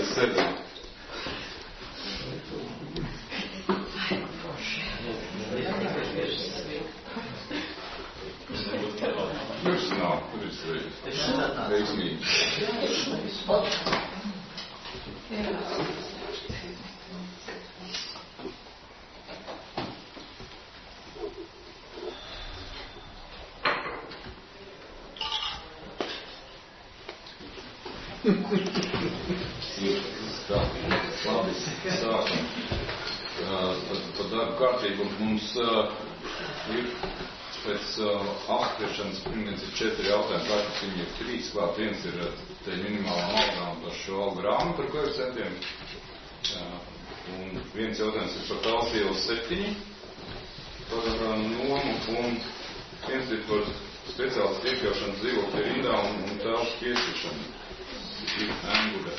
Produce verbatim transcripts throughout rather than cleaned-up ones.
sēdēt. Kurš nav, kur ir veiksmīgi? Labi, sākam. Par darbu kārtību mums ir pēc apspriešanas pirmviens ir četri jautājumi, kārtas viņi ir trīs klāt. Viens ir te minimālām algām par šo algu grāmatu par koeficientiem. Un viens jautājums ir par Tāls ielas septiņi, par nomu, un viens ir par speciālistu iekļaušanu dzīvokļa rindā un, un telpu piešķiršanu. Ir ēnguļa.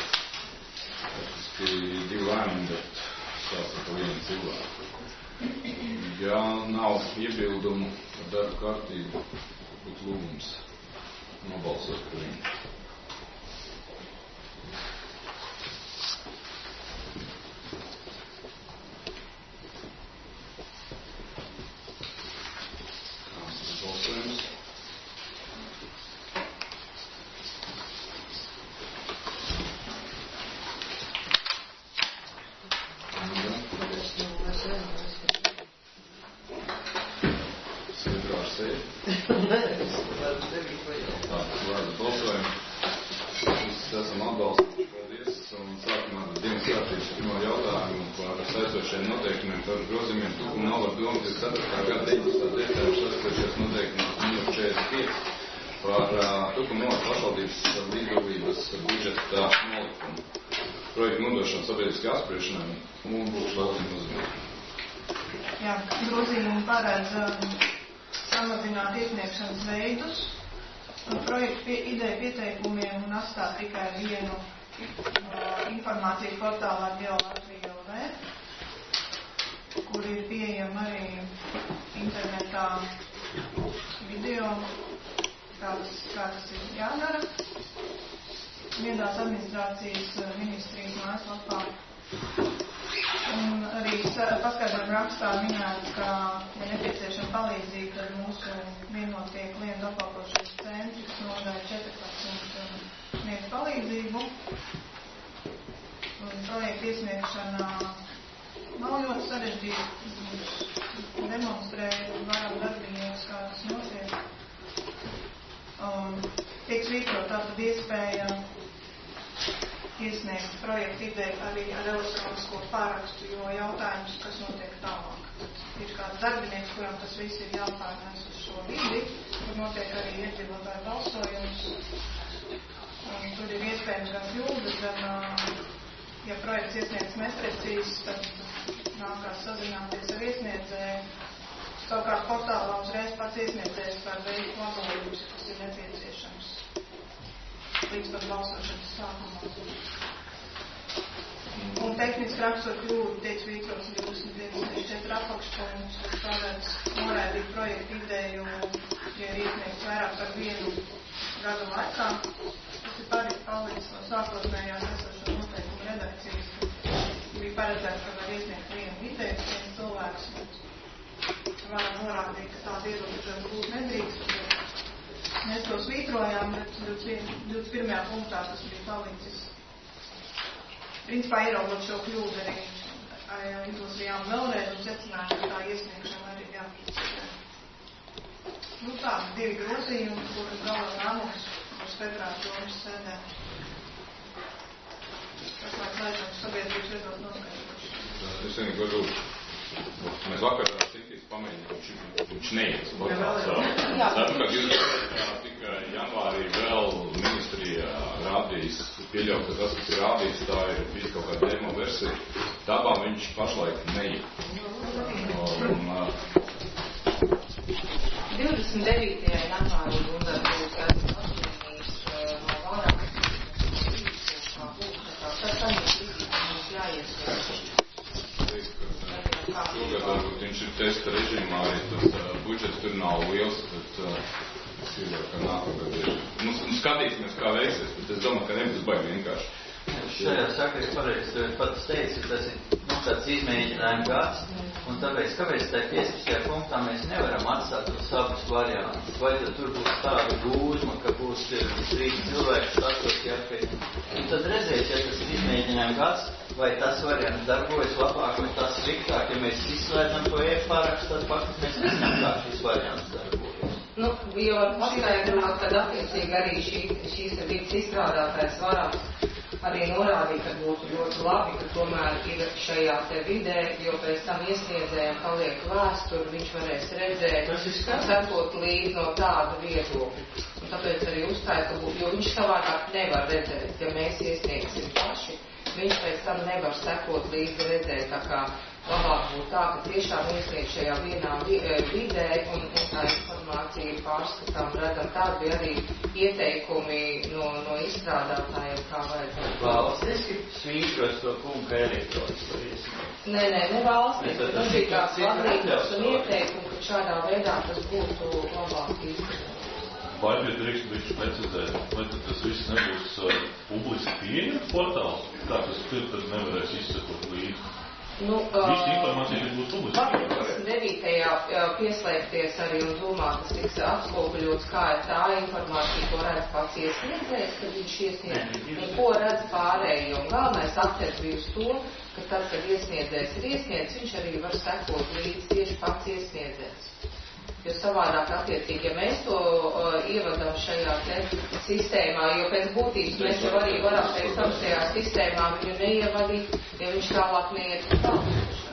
Divi lēmumi, bet stāsta par vienu cilvēku. Ja nav iebildumu par darbu kārtību, būtu lūgums nobalsot par viņu. Kāds ir balsojums? Noteikumiem par grozījumiem Tukuma novada domas ceturtā gada deviņpadsmitā decembra saskarošies noteikumos numur četrdesmit pieci par uh, Tukuma novada pašvaldības līdzdalības budžeta nolikumu. Projektu nodošanu sabiedriskajai apspriešanai un būs laukuma uzmanība. Jā, grozījumi paredz um, samazināt iesniegšanas veidus un projektu pie, ideju pieteikumiem un atstāt tikai vienu uh, informāciju portālā Geolatvija L V, kur ir pieejama arī internetā video, kā tas, kā tas ir jādara. Viedās administrācijas ministrijas mājaslapā. Un arī paskaidrojuma rakstā minēts, ka, ja nepieciešama palīdzība, tad mūsu vienotie klientu apkalpošanas centri, kas nodāja četrpadsmit, sniedz palīdzību. Un projekta iesniegšana nav ļoti sarežģīti. Demonstrēja vairāk darbiniekus, kā tas notiek. Um, tiek svītrot tātad iespēja iesniegt projektu ideju arī ar elektronisko pārakstu, jo jautājums, kas notiek tālāk. Ir kāds darbinieks, kuram tas viss ir jāpārnēs uz šo vidi, kur notiek arī iedzīvotāju balsojums. Un tur ir iespējams gan kļūdas, gan, ja projekts iesniegts neprecīzi, tad nākās sazināties ar iesniedzēju. Savukārt portālā uzreiz pats iesniedzējs var veikt labojums, kas ir nepieciešams līdz pat balsošanas sākumā. Un tehniski rakstura kļūda tiek svītrots divdesmit divdesmit četri apakšpunktus, kas paredz noraidīt projektu ideju, ja ir iesniegts vairāk par vienu gadu laikā. Tas ir palicis no sākotnējās esošo noteikumu redakcijas. Bija paredzēts, ka var iesniegt vienu ideju, viens cilvēks. Varam norādīt, ka tāda ierobežojuma būt nedrīkst. Mēs to svītrojām, bet divdesmit pirmajā punktā tas bija palicis. Principā ieraugot šo kļūdu arī izlasījām vēlreiz un secinājām, ka tā iesniegšana arī jāpīcē. Nu tā, divi grozījumi, kuri gala nāmums uz Petrās domas sēdē. Tas lai slēdzams sabiedrības viedot noskaidrošu. Es vienīgi varu, mēs vakarā citīs pamēģinām, viņš neies. Tātad, kad jūs tikai janvārī vēl ministrija rādījis, pieļaut, ka tas, kas ir rādījis, tā ir bija kaut kāda demo versija, tāpā viņš pašlaik neiet. divdesmit devītajā janvārī Gundā būs atzīmīs no vairākas kā punkta, kā tas saņems visi, mums jāiesniedz. Šogad varbūt viņš ir testa režīmā, arī tas uh, budžets tur nav liels, bet uh, es iedoju, ka nākamgad ir. Nu, skatīsimies, kā veiksies, bet es domāju, ka nebūs baigi vienkārši. šajā sakarā pareizi pats teicu, ka tas ir nu, tāds izmēģinājuma gads, un tāpēc, kāpēc tā piecpadsmitajā punktā mēs nevaram atstāt tos abus variantus? Vai tad tur būs tāda gūzma, ka būs trīs cilvēki statos jāpēc? Un tad redzēs, ja tas ir izmēģinājuma gads, vai tas variants darbojas labāk vai tas sliktāk, ja mēs izslēdzam to e-parakstu, tad faktiski mēs nezinām, kā šis variants darbojas. Nu, jo var paskaidrot, kad attiecīgi arī šī, šīs vidas izstrādātājs varētu arī norādīt, ka būtu ļoti labi, ka tomēr ir šajā te vidē, jo pēc tam iesniedzējiem paliek vēsturi, viņš varēs redzēt, un sekot līdzi no tāda viedokļa. Un tāpēc arī uzstāja, ka būtu, jo viņš savādāk nevar redzēt, ja mēs iesniegsim paši, viņš pēc tam nevar sekot līdzi redzēt, tā kā labāk būtu tā, ka tiešām iesniegt šajā vienā vidē un, un tā informācija ir pārskatām redzam. Tādi bija arī ieteikumi no, no izstrādātājiem, kā vajadzētu. Valstiski svītros to kunga elektronis var iesniegt. Nē, nē, ne valstiski, bet tas bija kāds vadības un ieteikumi, ka šādā veidā tas būtu labāk izstrādāt. Vai bija drīkst viņš precizēt, vai tad tas viss nebūs uh, publiski pieejams portāls? Kā tas tur tad nevarēs izsekot līdzi? Nu, Viss informācija būs publiski pieejama. vakar devītajā pieslēgties arī un domā, tas tiks atspoguļots, kā ir tā informācija, ko redz pats iesniedzējs, kad viņš iesniedz, un ko redz pārējie. Un galvenais akcents bija uz to, ka tad, kad iesniedzējs ir iesniedz, viņš arī var sekot līdzi tieši pats iesniedzējs. Jo savādāk attiecīgi, ja mēs to uh, ievadam šajā te sistēmā, jo pēc būtības mēs jau arī varam pēc tam šajā sistēmā viņu neievadīt, ja viņš tālāk neiet tālāk.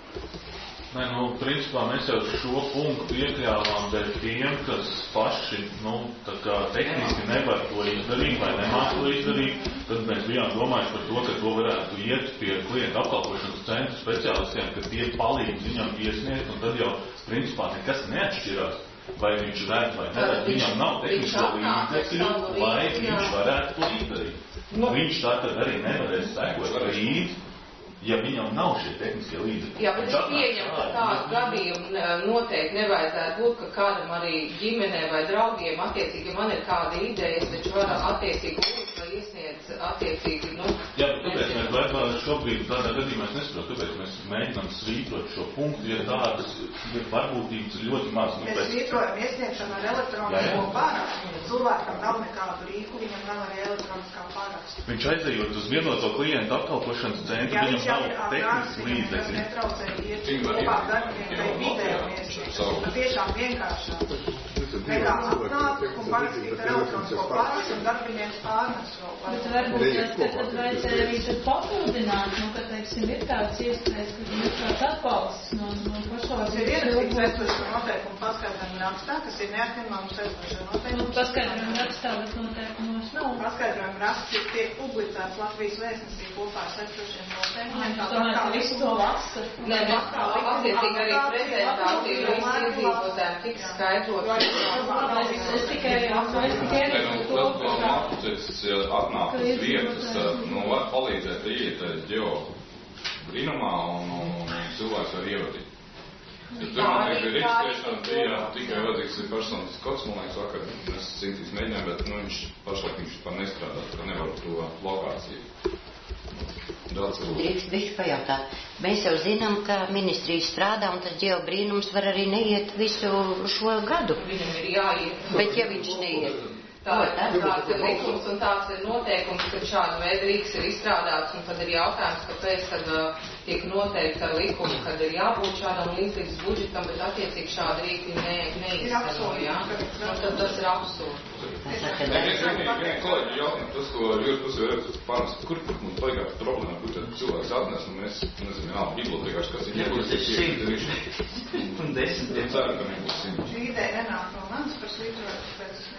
Nē, nu, principā mēs jau šo punktu iekļāvām dēļ tiem, kas paši, nu, tā kā tehniski nevar to izdarīt vai nemāk to izdarīt, tad mēs bijām domājuši par to, ka to varētu iet pie klienta apkalpošanas centru speciālistiem, ka tie palīdz viņam iesniegt, un tad jau, principā, nekas neatšķirās, vai viņš redz vai neredz, viņam nav tehnisko līdzekļu, lai viņš varētu to izdarīt. Viņš tātad arī nevarēs sekot līdzi, ja viņam nav šie tehniskie līdzekļi. Jā, bet es pieņemu, ka tādu gadījumu noteikti nevajadzētu būt, ka kādam arī ģimenē vai draugiem attiecīgi, ja man ir kāda ideja, es taču varu attiecīgi lūgt vai iesniedz attiecīgi, nu... Jā, bet kāpēc mēs vēl šobrīd tādā gadījumā es nesaprotu, kāpēc mēs mēģinām svītrot šo punktu, ja tādas varbūtības ir ļoti maz. Nu, mēs svītrojam iesniegšanu ar elektronisko parakstu. Cilvēkam nav nekādu rīku, viņam nav arī elektroniskā parakstu. Viņš aizejot uz vienoto klientu apkalpošanas centru, viņam nav tehniski līdzekļi. Jā, netraucēja iet kopā darbiem vai video iesniegšanu. Bet tiešām vienkāršāk. Veidā atnāk un parakstīt ar elektronisko parakstu un darbinieks pārnes vēl. Bet varbūt tas, ka tad vajadzēja arī tad papildināt, nu, ka, teiksim, ir kāds iespējas, ka ir kāds atbalsts no, no pašvaldības. Ir ierakstīts aizdošana noteikumu paskaidrojumu rakstā, kas ir neatņemams aizdošana noteikumu. Nu, paskaidrojumu rakstā, bet noteikumos nav. Paskaidrojumu raksts tiek publicēts Latvijas vēstnesī kopā ar aizdošiem noteikumiem. Es domāju, ka visu to lasa. Nē, attiecīgi arī prezentācija no visi iedzīvotājiem tiks skaidrot. Es tikai, es tikai arī to, ka atnāk uz vietas, nu, var palīdzēt iet ģeo brīnumā un, un, un cilvēks var ievadīt. Ja tur notiek ir reģistrēšana, bija tikai vajadzīgs ir personisks kods, man liekas, vakar mēs cintīs mēģinājām, bet nu, viņš pašlaik viņš par nestrādā, ka nevar to lokāciju. Drīkst bišķi pajautāt. Mēs jau zinām, ka ministrija strādā, un tas ģeo brīnums var arī neiet visu šo gadu. Viņam ir jāiet. Bet ja viņš neiet? Tā, tāds ir likums un tāds ir noteikums, ka šāda veida rīks ir izstrādāts, un tad ir jautājums, kāpēc tad uh, tiek noteikti ar likumu, kad ir jābūt šādam līdzīgas budžetam, bet attiecīgi šāda rīki ne, neizstaro, jā? Un tad tas ir absurdi. Vienīgi kolēģi jautājumi, tas, ko jūs pusē varat pārnest, kur mums paigās problēma, kur tad cilvēks atnes, un mēs, nezinu, nav bibliotekārs, kas ir nebūs simt. Un desmit. Es ceru, ka nebūs simt. Šī ideja nenāk no manis par svītrojumu, pēc es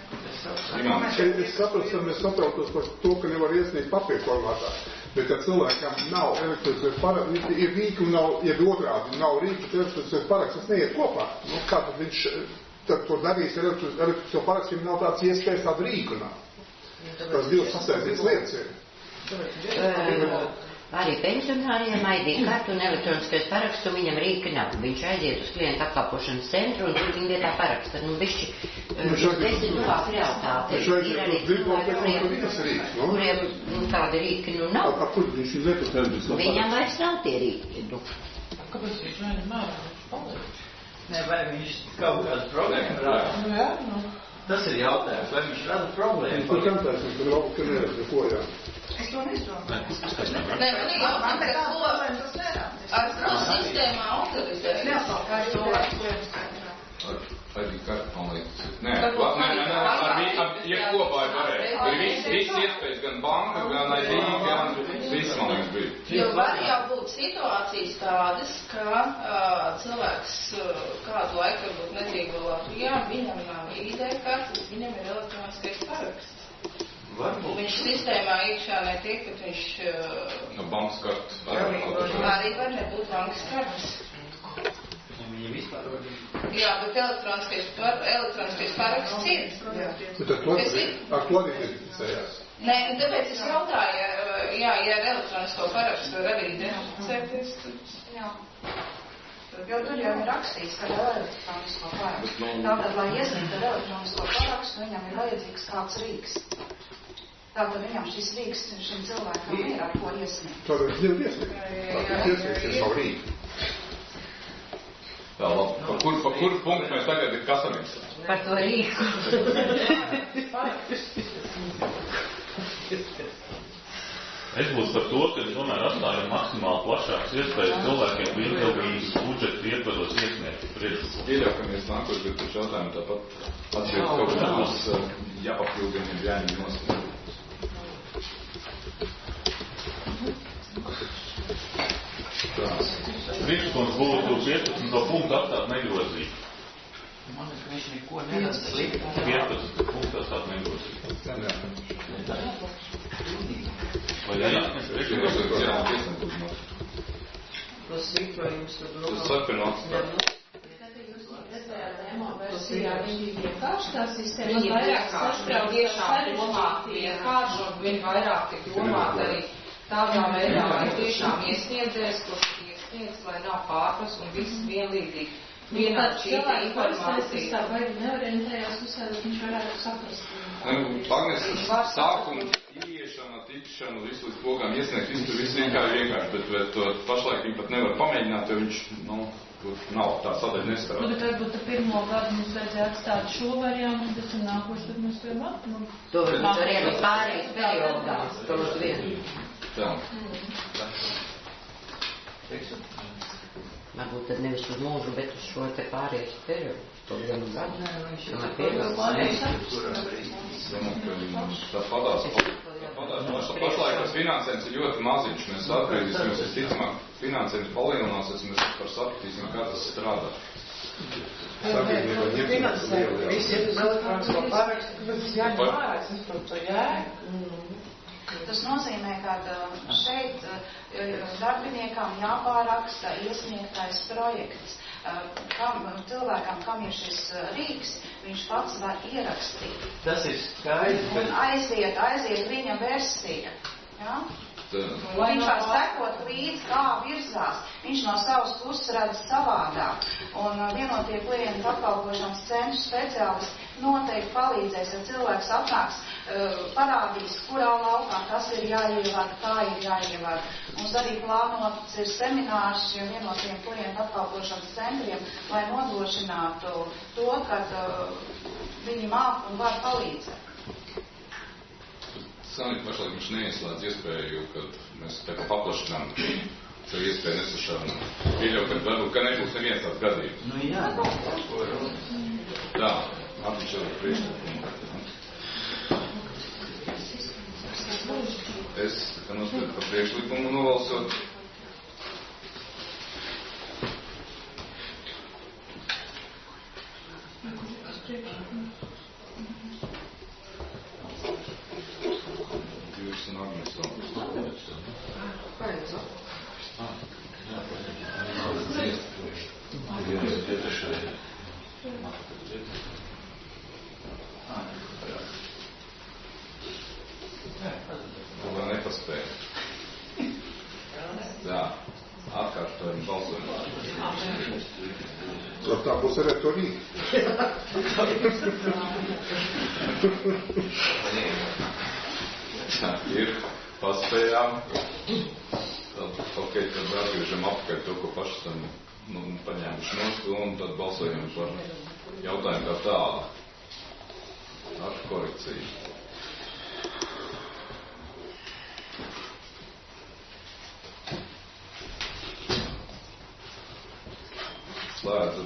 Es saprotu, ka mēs saprotos par to, ka nevar iesniegt papīra formātā, bet ja cilvēkam nav elektroniskais paraksts, ir rīki un nav, ja otrādi nav rīki, tad elektroniskais paraksts, tas neiet kopā. Nu, kā tad viņš tad to darīs ar elektronisko parakstu, ja nav tāds iespējas tādu rīku nav? Tas divas sasaistītas lietas ir. Arī pensionāriem I D kartu un elektroniskais paraksts, un viņam rīka nav. Viņš aiziet uz klientu apkalpošanas centru, un tur viņa vietā paraksta. Nu, bišķi, viņš desmit tuvāk realitāte. Ir arī cilvēki, kuriem, kuriem nu, tādi rīki nu nav. Viņam vairs nav tie rīki. Nu. Kāpēc viņš vienam nav? Viņš paliek. Ne, vai viņš kaut kādu problēmu rada? Nu, jā, nu. Tas ir jautājums, vai viņš rada problēmu? Tur kantāsim, tur vēl, ka neredz neko, jā. Es to nezdomāju. Nē, man ir jautājums, ka ko Tas nerāds. ar pro sistēmā autorizē. Neapalkā ir cilvēks lietas centrā. Ar arī kartu, man liekas. Nē, nē, nē, nē, ar vi- ar jebkopā ir varēja. Ir viss, viss iespējas, gan banka, gan I D, gan viss, man liekas, bija. Jo var jau būt situācijas tādas, ka uh, cilvēks uh, kādu laiku varbūt nedzīvo Latvijā, viņam nav I D kartes, viņam ir elektroniskais paraksts. Varbūt. Viņš sistēmā iekšā netiek, bet viņš uh, No bankas kartes. arī var nebūt bankas kartes. Viņi vispār var. Jā, bet elektroniskais, par, elektroniskais paraksts ir. Bet ar to, ar to arī identificējās. Nē, un tāpēc es jautāju, ja, jā, ja ar elektronisko parakstu var arī identificēties, tad... Jā. Jo tur jau ir rakstīts, ka ar elektronisko parakstu. Tātad, lai iesniegtu ar elektronisko parakstu, viņam ir vajadzīgs kāds rīks. Tātad viņam šis rīks šim cilvēkam ir ar ko iesniegt. Tātad viņam iesniegt. Tātad iesniegt ir savu rīku. Tā, labi. Pa kur, pa kur punktu mēs tagad kasamies? Par to rīku. Es būtu par to, ka tomēr atstājam maksimāli plašākas iespējas cilvēkiem līdzdalības budžeta ietvaros iesniegt priekšlikumu. Iedākamies nākot, bet taču jautājumu tāpat atšķiet kaut kā būs jāpapildina un jāņem nost. Priekšlikums būtu piecpadsmito punktu atstāt negrozīt. Man liekas, ka viņš neko nedara slikti. piecpadsmito punktu atstāt negrozīt. Vai jāiesniedz priekšlikums? Tas svītrojums tad no... Tas sarpina atstāt. versijā viņi ir vienkārši tā sistēma. Viņi ir vienkārši, viņi tiešām domā vienkārši, un viņi vairāk tik domāt arī tādā veidā, lai tiešām iesniedzējs, kurš iesniedz, lai nav pārpas un viss vienlīdzīgi. Vienā šī informācija. Tas tā baigi neorientējās uzsēdot, viņš varētu saprast. Agnes, sākumu, ieiešana, tikšana, visu līdz pogām iesniegt, visu tur viss vienkārši vienkārši, bet, bet to pašlaik viņi pat nevar pamēģināt, jo viņš, nu, nav tā sadaļa nestarā. Nu, bet varbūt pirmo gadu mums vajadzēja atstāt šo variantu, bet un nākošu tad mēs to varam. To var ielikt pārējais periodā, to uz vienu. Tā. Varbūt tad nevis uz mūžu, bet uz šo te pārējais periodu. To vienu gadu. Tomēr pieļaus. Tā padās. Pašlaik tas finansējums ir ļoti maziņš. Mēs atgriezīsimies, visticamāk, finansējums palielināsies, mēs par sapratīsim, kā tas strādā. Finansējums, visi ir uz elektronisko parakstu, kāpēc tas jāņem vērā, es saprotu to jēgu. Tas nozīmē, ka šeit darbiniekam jāpāraksta iesniegtais projekts. Kam, cilvēkam, kam ir šis rīks, viņš pats var ierakstīt. Tas ir skaidrs, bet... Un aiziet, aiziet viņa versija. Ja? Tā. Viņš var sekot līdz, kā virzās. Viņš no savas puses redz savādāk. Un vienotie klientu apkalpošanas centru speciālisti noteikti palīdzēs, ja cilvēks atnāks, parādīs, kurā laukā kas ir jāievēr, kā ir jāievēr. Mums arī plānots ir seminārs šiem vienotiem klientu apkalpošanas centriem, lai nodrošinātu to, ka viņi māk un var palīdzēt. Sanīt pašlaik viņš neieslēdz iespēju, kad mēs tā kā paplašinām šo iespēju nesašanu. Pieļauj, ka varbūt, ka nebūs neviens tāds gadījums. Nu jā, tā, atbišķot priekšlikumu. Es tā nospēju par priekšlikumu novalsot. Jūs un Agnes vēl. Vēl nepaspēja. Jā, atkārtojam balsojumu. Tā būs retorika. Tā ir, paspējām. Tad, ok, tad atgriežam apkārt to, ko paši esam nu, paņēmuši nost, un tad balsojam par jautājumu kā tādu. Ar korekciju. Slēdzu.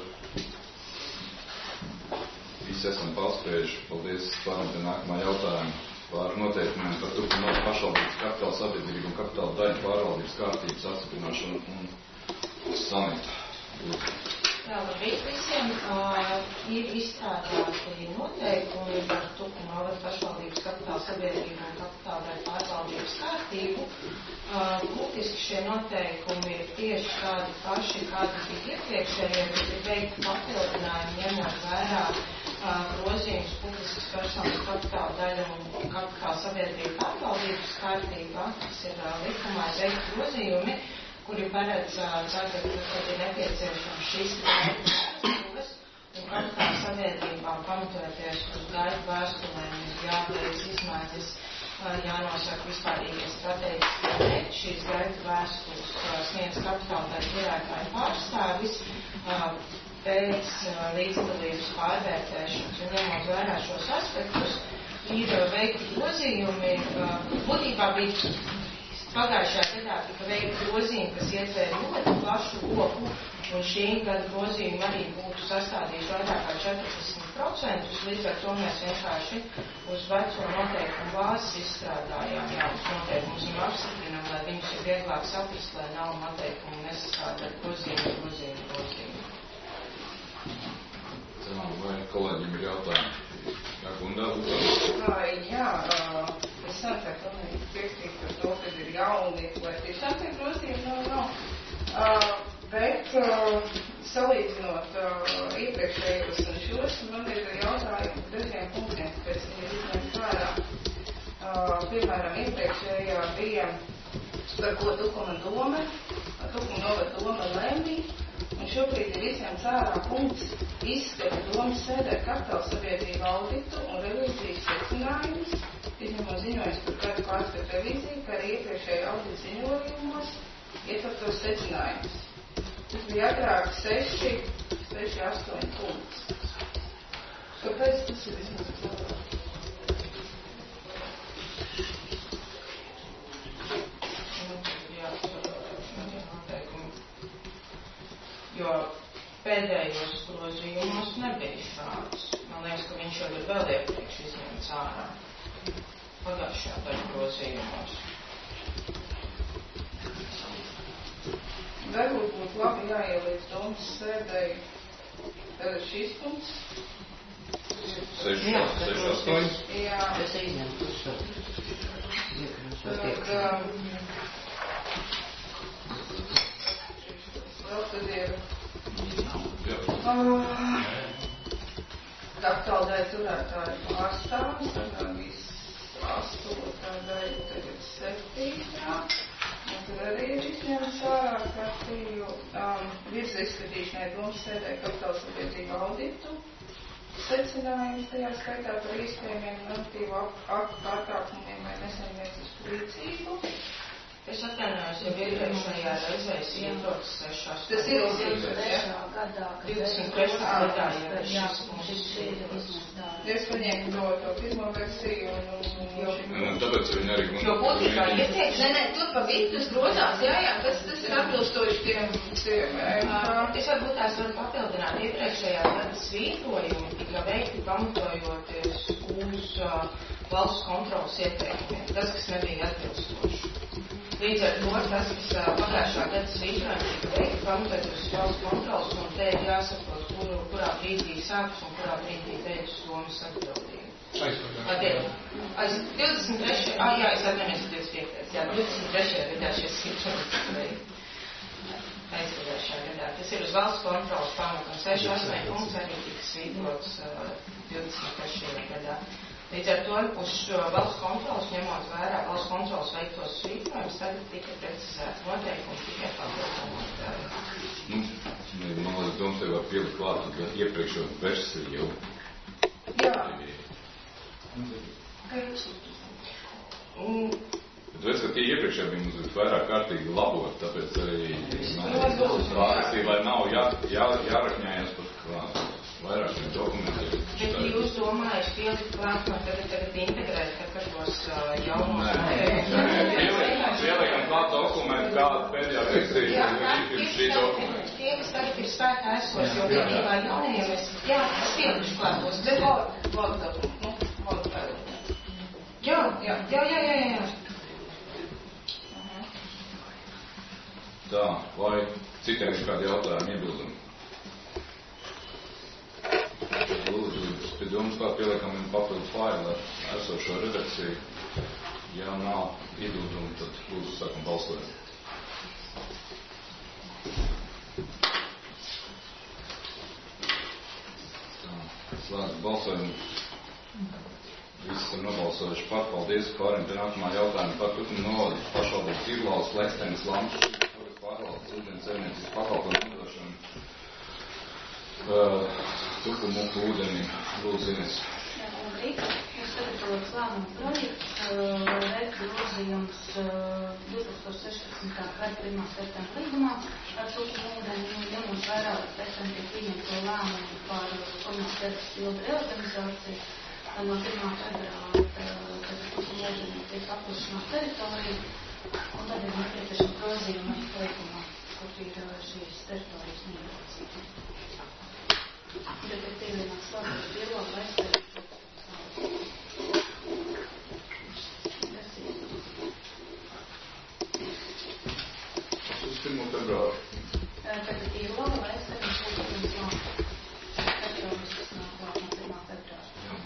Visi esam paspējuši. Paldies. Pāram pie nākamā jautājuma par noteikumiem par turpināt pašvaldības kapitāla sabiedrību un kapitāla daļu pārvaldības kārtības apstiprināšanu un samitu. Jā, labrīt visiem. Uh, ir izstrādāti noteikumi par Tukumalas pašvaldības kapitāla sabiedrību un kapitāla daļu pārvaldības kārtību. Uh, būtiski šie noteikumi ir tieši tādi paši, kādi bija iepriekšējie, bet ir veikti papildinājumi, ņemot vērā uh, grozījumus publiskas personas kapitāla daļu un kapitāla sabiedrību pārvaldības kārtībā. Tas ir uh, likumā veikti grozījumi, kuri paredz tagad, kad ir nepieciešams šīs vēstules un kapitāla sabiedrībām pamatoties uz gaidu vēstulēm ir jāveic izmaiņas, jānosaka vispārīgie strateģiskie mērķi. Šīs gaidu vēstules sniedz kapitāla daļu turētāju pārstāvis pēc līdzdalības pārvērtēšanas. Un ņemot vērā šos aspektus, ir veikti grozījumi, būtībā bija pagājušajā gadā tika veikti grozījumi, kas ietvēra ļoti plašu loku, un šī gada grozījumi arī būtu sastādījuši vairāk kā četrdesmit procentus, līdz ar to mēs vienkārši uz veco noteikumu bāzes izstrādājām jaunus noteikumus un apstiprinām, lai viņus ir vieglāk saprast, lai nav noteikumu nesastādāt grozījumu, grozījumu, grozījumu. Cenām, vai kolēģiem ir jautājumi? Jā, Gundā, Jā, es noteikti pilnīgi piekrītu par to, ka ir jauni, vai tiešām tie grozījumi nav, nav. Uh, bet uh, salīdzinot uh, iepriekšējos un šos, man ir jautājumi par dažiem punktiem, pēc viņi ir izņemt vērā. Uh, piemēram, iepriekšējā bija, par ko Tukuma doma, Tukuma novada doma lēmī, un šobrīd ir izņemts ārā punkts izskata domas sēdē kapitāla sabiedrību auditu un revīzijas secinājumus, izņemot ziņojums par kādu pārskatu revīziju, kā arī iepriekšēju auditu ziņojumos ietvertos secinājumus. Tas bija agrāk seši, seši, astoņi punkts. Kāpēc tas ir izņemts ārā? Jo pēdējos grozījumos nebija šāds. Man liekas, ka viņš jau ir vēl iepriekš izņemts ārā. Pagājušajā daļu grozījumos. Varbūt būtu labi jāielīdz domas sēdēji šīs punkts. seši, astoņi. Jā. Es izņemtu uz šo. Vēl tad ir uh, kapitāla daļa turētāju pārstāvis, viss astotā daļa, tagad septītā, un tur arī ir izņemts ārā kārtīju um, virza izskatīšanai domas sēdē kapitāla sabiedrību auditu, secinājums tajā skaitā par iespējamiem normatīvu aktu pārkāpumiem vai nesaimniecisku rīcību. Es atvainojos, jau iepriekšējā reizē es iedodas sešās. Tas ir divdesmit trešā gadā, divdesmit trešā gadā, ja šis mums ir. Es paņēmu to, to pirmo versiju un... Un tāpēc viņi arī... Jo būtībā iepriekš... Nē, nē, tur pa vidus grozās, jā, jā, tas, tas ir atbilstoši tiem... tiem es varbūt tās varu papildināt. Iepriekšējā gada svītrojumi tika veikti pamatojoties uz uh, valsts kontrolas ieteikumiem. Tas, kas nebija atbilstoši. Līdz ar to tas, kas pagājušā gada svītrojumi tika veikti, pamatojoties uz valsts kontrolas, un te ir jāsaprot, kur, kurā brīdī sāks un kurā brīdī beidzas domas atbildība. Aiz divdesmit trešajā Ah, jā, es atvainojos divdesmit piektajā Jā, divdesmit trešajā gadā šie svītrojumi tika veikti. Aizpagājušajā gadā. Tas ir uz valsts kontrolas pamatu, un seši astoņi punkts arī tika svītrots uh, divdesmit trešajā gadā. Līdz ar to uz valsts kontrolas, ņemot vērā valsts kontrolas veiktos svītrojumus, tagad tika precizēts noteikums tikai papildināt. Nu, man liekas, domas tev var pielikt klāt, tad iepriekšo versiju jau. Jā. Mm. Bet tu esi, ka tie iepriekšējā bija mums vairāk kārtīgi labot, tāpēc arī pārāstī, lai nav jā, jā, jārakņājās par klāt vairākiem dokumentiem. Bet jūs domājat, pielikt klāt, man tagad, tagad integrēt, ka par tos jaunos... Nē, pieliekam klāt dokumentu, kāda pēdējā versija ir šī dokumenta. Tie, kas tagad ir spēkā esos, jo vienībā jaunajiem es, jā, es pielikšu klāt tos, bet vārdu dokumentu, nu, vārdu dokumentu. Jā, jā, jā, jā, jā, jā. Tā, vai citiem ir kādi jautājumi iebildumi? Lūdzu, pie domas klāt pieliekam papildu failu ar esošo redakciju. Ja nav iebildumi, tad lūdzu sākam balsot. Tā, slēdz balsojumu. Visi esam nobalsojuši par. Paldies. Pārim pie nākamā jautājuma par turpinu novadu pašvaldības Irlaus, Lekstenes, Lampas, pārvaldes, ūdens saimniecības pakalpojumu nodošanu uh, Tukumu ūdeni. Lūdzu, Ines. Jā, labrīt. Jūs sagatavot lēmumu projektu, uh, veikt grozījums uh, divtūkstoš sešpadsmitā gada pirmā septembra līgumā ar Tukumu ūdeni, ņemot vērā, ka pēc tam tiek pieņemto lēmumu par komunālas terapijas pildu reorganizāciju. No pirmā februāra, kad Tukumu ūdeni tiek paplašināt teritoriju, un tad ir nepieciešama grozījuma likumā, kur ir šīs teritorijas neietilpības. Bet ir pievienots slēgts dialogu aizsardzību. Uz pirmo februāru. Tagad ir laba aizsardzību, ūdens laba. Teritorijas, kas nāk klāt no pirmā februāra.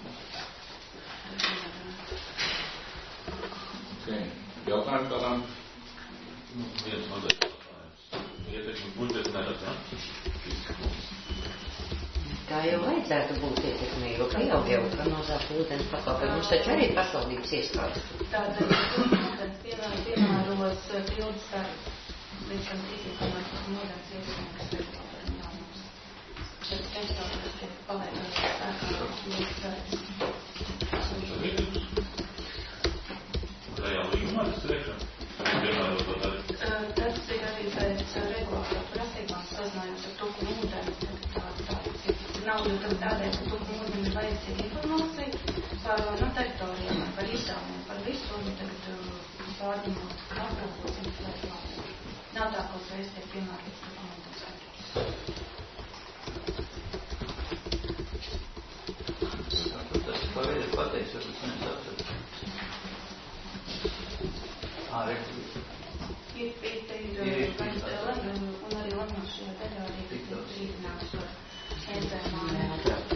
Okay. Jautājums kādām? Nu, viens mazais jautājums. Ietekmi budžetu neredz, ja? Tā jau vajadzētu būt ietekmi, jo pieaug jau kanalizācijas ūdens pakalpojumu. Mums taču arī pašvaldības iestādes. Tātad piemēros pildes tarifs. Līdz tam trīsdesmit kilometru ūdens iesniegs teritoriju jāmums. Bet teritorijas tiek palaidās spēkā pildes tarifs. Tajā līgumā tas priekšā? Piemērot to tarifu? Tas ir arī pēc regulātora prasībām sazinājums ar Tukumu ūdeni. Nav jau tam tādēļ, ka Tukumu ūdeni ir vajadzīga informācija par no teritorijām, par izdevumiem, par visu, un tagad pārņemot apkalposim teritoriju. Nav tā, kaut reiz tiek piemērots Tukumu ūdens skatījums. Tas paveidi pateiks, varbūt mēs atceram. Ā, reku. Ir, ir, te ir, un arī Lamnos šajā daļā arī ir rīdināts par enzēmām.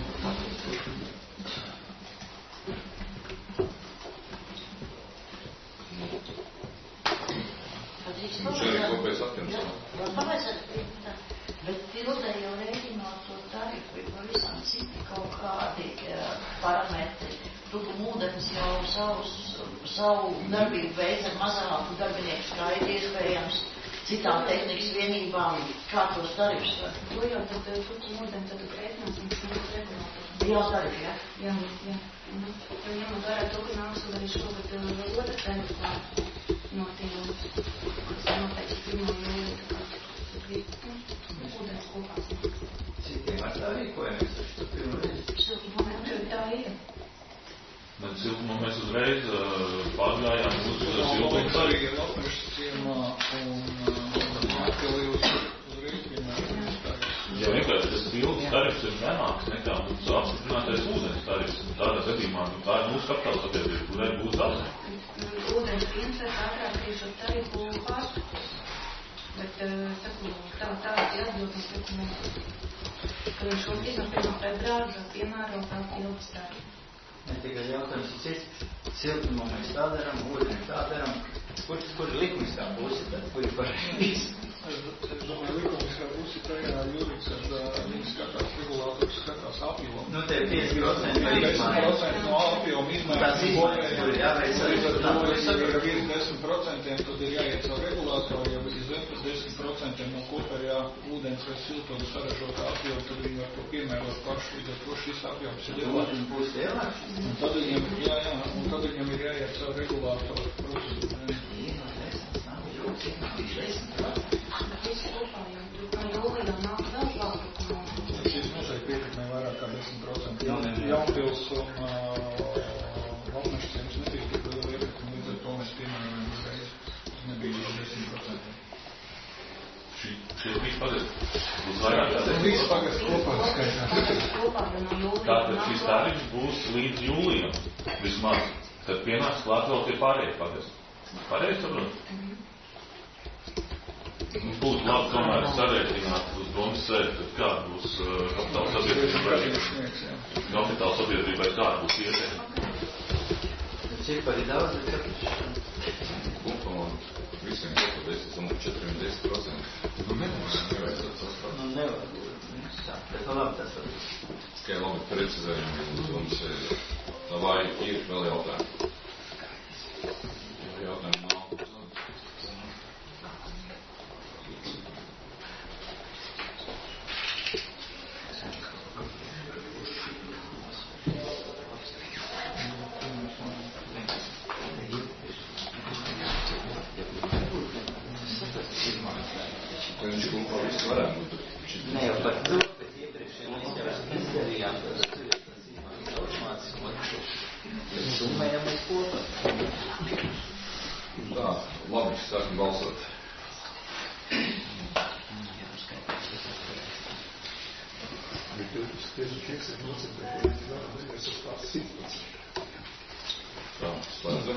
Mums arī kopējas apjums. Jā, pavajadzētu, bet pildē jau rēķinot to tarifu ir pavisam citi kaut kādi parametri. Tukumu ūdens jau savus, savu darbību veids ar mazāku darbinieku skaitu iespējams citām tehnikas vienībām, kā tos tarifus var. To jau tad Tukumu ūdeni tad rēķināsim, kas būs regulātori. Jā, tarifu, jā? Jā, jā. Mhm. Jo ņemot vērā to, ka nāks un arī šogad vēl otra tarifa no tīrums, kas ir noteikti pirmo jūliju, tā kā tad bija ūdens kopā. Citiem ar tā rīkojamies, taču tu pirmo reizi. Siltumā, tā ir. Bet siltumā mēs uzreiz uh, pārgājām uz siltumu tarifu. Ir Latmeša ciemā un Mākeli uz rīķinā. Ja vienkārši tas pildes tarifs ir zemāks nekā mums apstiprinātais ūdens tarifs, tādā gadījumā tā ir mūsu kapitāla sabiedrība, kurai būtu daudz. Ūdens piensēs ātrāk tieši ar tarifu pārskatus. Bet, saku, tā, tāds ir atbildums dokumentu, ka viņš šobrīd no pirmā februāra piemēro kā pildes tarifu. Ne tikai jautājums ir cits. Siltumā mēs tā darām, ūdeni tā darām. Kur, kur ir likumiskā puse, tad kur ir pareiz? Es domāju, likumiskā puse tajā jūrī, kad viņi skatās regulātors, skatās apjomu. Nu, tie pieci procenti no izmaiņas. No apjoma izmaiņas. Tās izmaiņas, kur ir jāveic arī līdz ar to, ja ir ar virs desmit procentiem, tad ir jāiet caur regulātoru, ja ir zem par desmit procentiem no kopējā ūdens vai siltuma saražotā apjoma, tad viņi var to piemērot paši, līdz ar to šis apjoms ir lielāks. Un būs lielāks. Un tad viņam, jā, jā, un tad viņam ir jāiet caur regulātoru procedūru. Šis noteikti ietekmē vairāk kā desmit procenti. Jaunpils un Valmešciems nebija tik liela ietekme, līdz ar to mēs piemērojam uzreiz. Tas nebija desmit procenti. Šie trīs pagasti būs vairāk kā Trīs pagasti kopā skaitā. Tātad šis tarifs būs līdz jūlijam vismaz. Tad pienāks klāt vēl tie pārējie pagasti. Pareizi saprot? Mums būtu labi tomēr sarēķināt uz domas sēdi, tad kāda būs uh, kapitāla sabiedrībai. Kapitāla sabiedrībai kāda būs ietekme. Cipari daudz ir kapitāla. Kopumā visiem kopumā es esmu četri desmit procenti. Nu nebūs. Nu nevar būt. Bet nu labi tas var būt. Tikai labi precizējumi uz domas sēdi. Vai ir vēl jautājumi? Jautājumi nav. Viņš kopā visu varētu būt. Ne jau par to, bet iepriekšēji mēs jau izdarījām tādas lietas izmaiņas automātiski maršrutu. Bet summējam mēs kopā. Tā, labi, sākam balsot. Tā, slēdzam.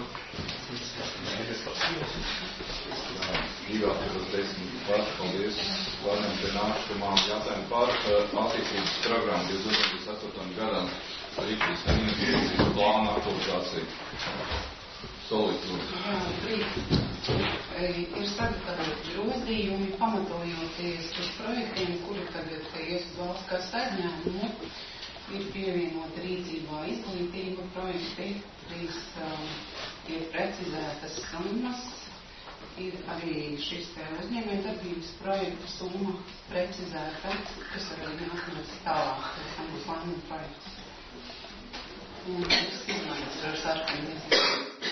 Īvāk ir uz desmit pār, paldies. Pārniem pie nākamām jautājumu pār attīstības programmu divtūkstoš divdesmit astotajam gadam Rīgas investīcijas plāna aktualizācija. Solīt, lūdzu. Ir sagatavoti grozījumi, pamatojoties uz projektiem, kuri tagad ies uz valsts kā saņēmumu. Ir pievienota rīcībā izglītība projekti, trīs uh, ir precizētas summas, ir arī šis uzņēmēja darbības projekta summa precizēta, kas arī nākamais tālāk, tas būs lēmuma projekts. Un tas izmaiņas ar sarkanu izglītību.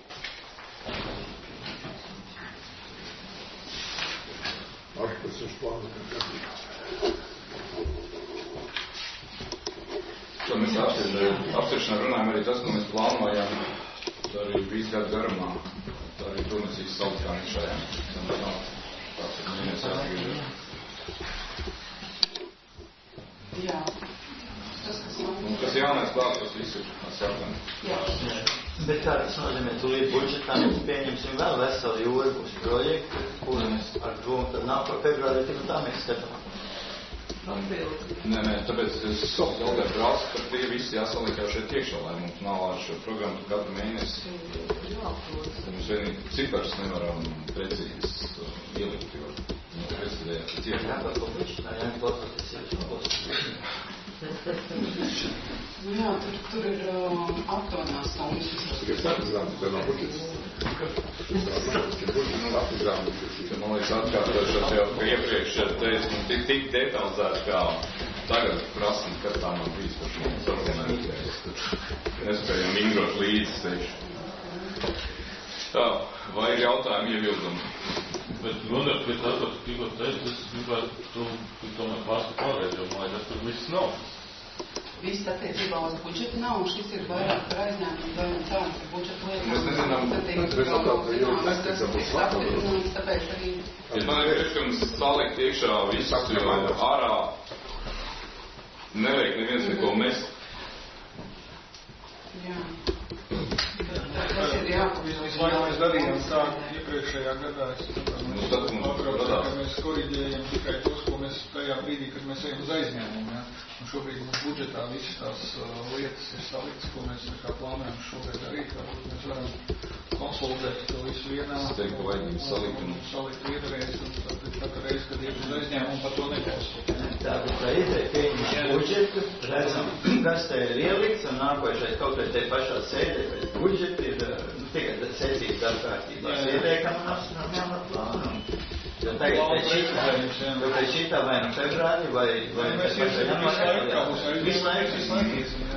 Atpēc plānu, ka Ko mēs apsvēršanā runājam arī tas, ko mēs plānojam, tā arī visu gadu garumā, tā arī to mēs visu sauc kā nišājām. Tāds ir mēnesi jāatgriežas. Jā. Tas, kas man... Kas jaunais klāt, tas viss ir sarkani. Jā. Bet kā tas nozīmē, tūlīt budžetā mēs pieņemsim vēl veselu jūru būs projektu, kuru mēs ar domu, tad nāk par februāri, tik un tā mēs skatām. Nē, nē, tāpēc es ilgai braucu, ka tie visi jāsaliek jau šeit iekšā, lai mums nav ar šo programmu katru mēnesi. Mums vienīgi cipars nevaram precīzi ielikt, jo tāpēc idejās ir tieši. Jā, par ko budžetā, jā, klausoties jau klausoties. Nu jā, tur, tur ir uh, aptuvenās summas. Tikai sapizrāmi, tā nav budžets. Man liekas atkārtošos jau, ka iepriekš teicu, tik, tik detalizēti kā tagad prasam, kas tā nav bijis par šo sarunēties. Nespējam ingrot līdzi teikšu. Tā, vai ir jautājumi iebildumi? Bet runāt pie tā, ka tikko teicu, es gribētu, tu, tu tomēr pārstu pārreiz, jo man liekas, tur viss nav. Viss attiecībā uz budžetu nav, un šis ir vairāk par aizņēmumu, vai un tāds ir budžeta lietām. Mēs nezinām, tad ir apstiprināts, tāpēc arī... Ja man ir priekškams salikt iekšā visus, jo ārā nevajag neviens neko mest. Jā. Tas ir jāpamēr. Vislaikt mēs darījām tā iepriekšējā gadā, es saprotu, ka mēs koriģējam tikai tos, ko mēs tajā brīdī, kad mēs ejam uz aizņēmumu, ja? Un šobrīd mums budžetā visas tās uh, lietas ir saliktas, ko mēs kā plānojam šobrīd darīt, varbūt mēs varam konsolidēt to visu vienā. Es teiktu, vajag viņu salikt un... Salikt vienreiz, un tad katru reizi, kad ir uz aizņēmumu, par to nebalsot. tādu reizi pieņemam budžetu, redzam, kas te ir ielikts, un nākošais kaut vai te pašā sēdē pēc budžeta ir, nu, tikai tad secības apkārtībā sēdēkam un apstram jāmāt plānu. Jo tagad pēc šitā, jo pēc šitā vai nu februāri, vai, vai mēs pēc janvārī, visu laiku, visu laiku.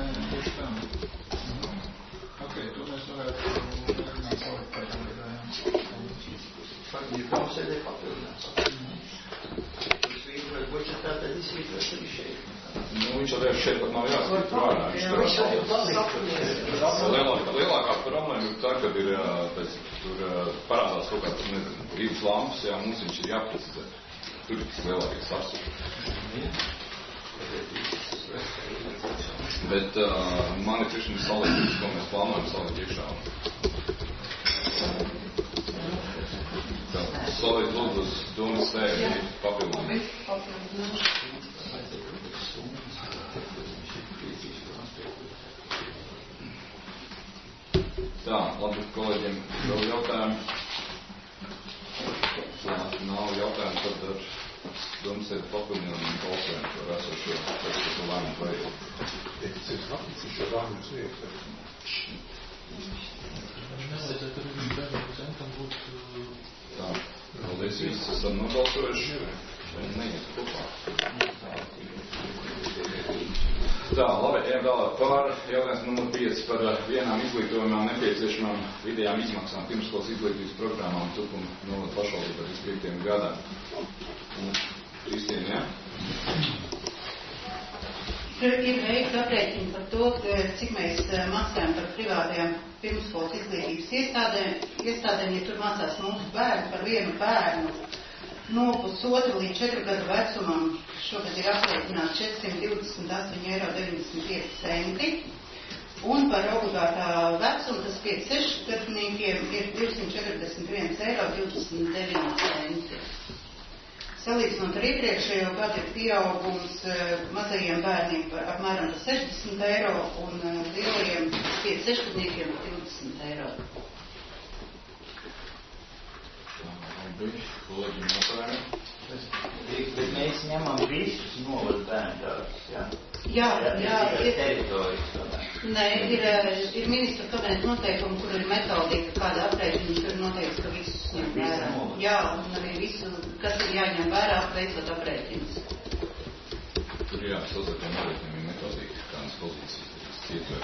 Ok, to mēs varētu mēģināt salikt par tādā, jā. Ja kā mums sēdē papildinās. Izvītrot budžetā, tad izvītrot arī šeit. Nu, viņš arī šeit pat nav jāskat vārā. Viņš lielākā, lielākā problēma ir tā, kad ir, pēc, tur parādās kaut kāds, nezinu, rīvas lampas, jā, mums viņš ir jāprecizē. Tur ir tas lielākais apsurs. Bet uh, man ir tiešām salīdzības, ko mēs plānojam salikt iekšā. Solid lūdzu uz domas sēdi papildināt. Tā, labi, kolēģiem vēl jautājumu. Tā, nav jautājumu, tad ar domas sēdi papildināt un balsojam par esošo tekstu lēmumu projektu. Tas ir faktiski šo lēmumu sniegt. Nevajadzētu arī bērnu centam būt... Tā, paldies, visi esam nobalsojuši. Neiet kopā. Tā, labi, ejam tālāk par jautājums numur pieci par vienām izglītojumām nepieciešamām vidējām izmaksām pirmskolas izglītības programmām Tukuma novada pašvaldībā līdz piektajam gadam. Kristīna, jā? Ir veikts aprēķini par to, cik mēs maksājam par privātajām pirmskolas izglītības iestādēm, iestādēm, ja tur mācās mūsu bērni par vienu bērnu no pusotra līdz četru gadu vecumam. Šogad ir aprēķināts četrsimt divdesmit astoņi eiro deviņdesmit pieci centi. Un par obligātā vecuma, tas pieci sešgadniekiem, ir divsimt četrdesmit viens eiro divdesmit deviņi centi. Salīdzinot ar iepriekšējo gadu ir pieaugums mazajiem bērniem par apmēram sešdesmit eiro un lielajiem pieci sešgadniekiem divdesmit eiro. Kolēģi jautājumi? Bet mēs ņemam visus novadu bērnu darbus, jā? Jā, jā. Ir teritorijas. Nē, ir, ir ministra kabineta noteikumi, kur ir metodika, kāda aprēķina, tur ir noteikts, ka visus ņem vērā. Jā, un arī visu, kas ir jāņem vērā, veicot aprēķinus. Tur jā, sazartiem aprēķiniem metodika, kādas pozīcijas ietver.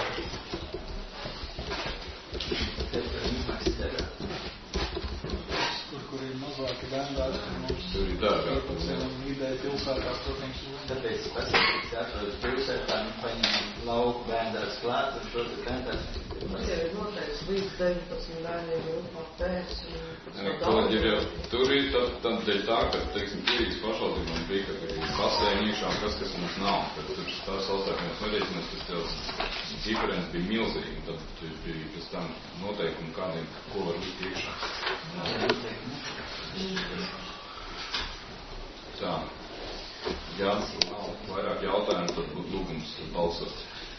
Kur ir mazāki bērndāri, mums tur ir dārgāk. Ideja pilsētā, protams. Tāpēc pasakīts, ka atrodas pilsētā, nu paņem lauku bērndārs klāt, un šo te bērndārs. Tas jau ir noteikts līdz deviņpadsmit bērniem grupā pēc. Kolēģi, ja tur ir tad, tad dēļ tā, ka, teiksim, Pierīgas pašvaldībām bija, ka ir basēni iekšā un kas, kas mums nav. Tad tur tā savstarpējās nereizinās, tas tās diferences bija milzīgi, un tad bija pēc tam noteikumi kādiem, ko var likt iekšā. Tā. Ja nav vairāk jautājumu, tad būtu lūgums balsot.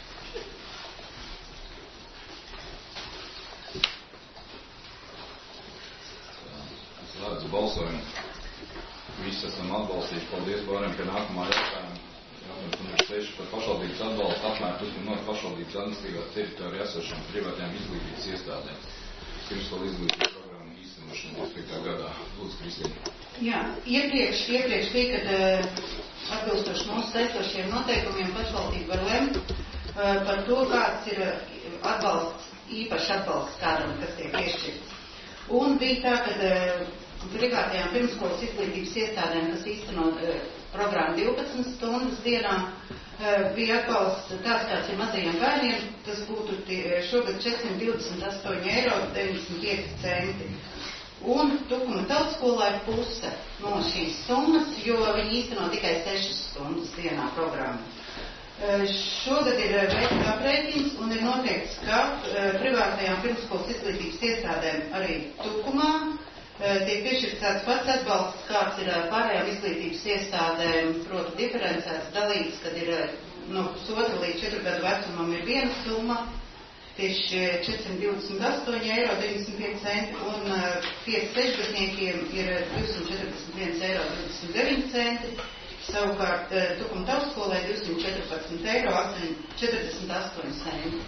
Es redzu balsojumu. Visi esam atbalstījuši. Paldies, Bāriem, pie nākamā jautājuma. Jautājums numur seši par pašvaldības atbalstu apmēru uzmanot pašvaldības administratīvās teritorijā esošām privātajām izglītības iestādēm. Pirmskola izglītības programmu īstenošanu divas piektajā gadā. Lūdzu, Kristīna. Jā, iepriekš, iepriekš bija, kad uh, atbilstoši mūsu saistošiem noteikumiem pašvaldība var lemt uh, par to, kāds ir atbalsts, īpaši atbalsts kādam, kas tiek piešķirts. Un bija tā, ka uh, privātajām pirmskolas izglītības iestādēm, kas īstenot uh, programmu divpadsmit stundas dienā, uh, bija atbalsts tāds, kāds ir mazajiem bērniem, tas būtu tie, šogad četrsimt divdesmit astoņi eiro deviņdesmit pieci centi. Un Tukuma tautskolā ir puse no šīs summas, jo viņi īsteno tikai sešas stundas dienā programmu. Šogad ir veikts aprēķins un ir noteikts, ka privātajām pirmskolas izglītības iestādēm arī Tukumā tiek piešķirts tāds pats atbalsts, kāds ir pārējām izglītības iestādēm, proti diferencēts dalīts, kad ir no pusotra līdz četru gadu vecumam ir viena summa, tieši četrsimt divdesmit astoņi eiro deviņdesmit pieci centi un pieci sešgadniekiem ir divsimt četrdesmit viens eiro divdesmit deviņi centi. Savukārt Tukuma tautskolai divsimt četrpadsmit eiro četrdesmit astoņi centi.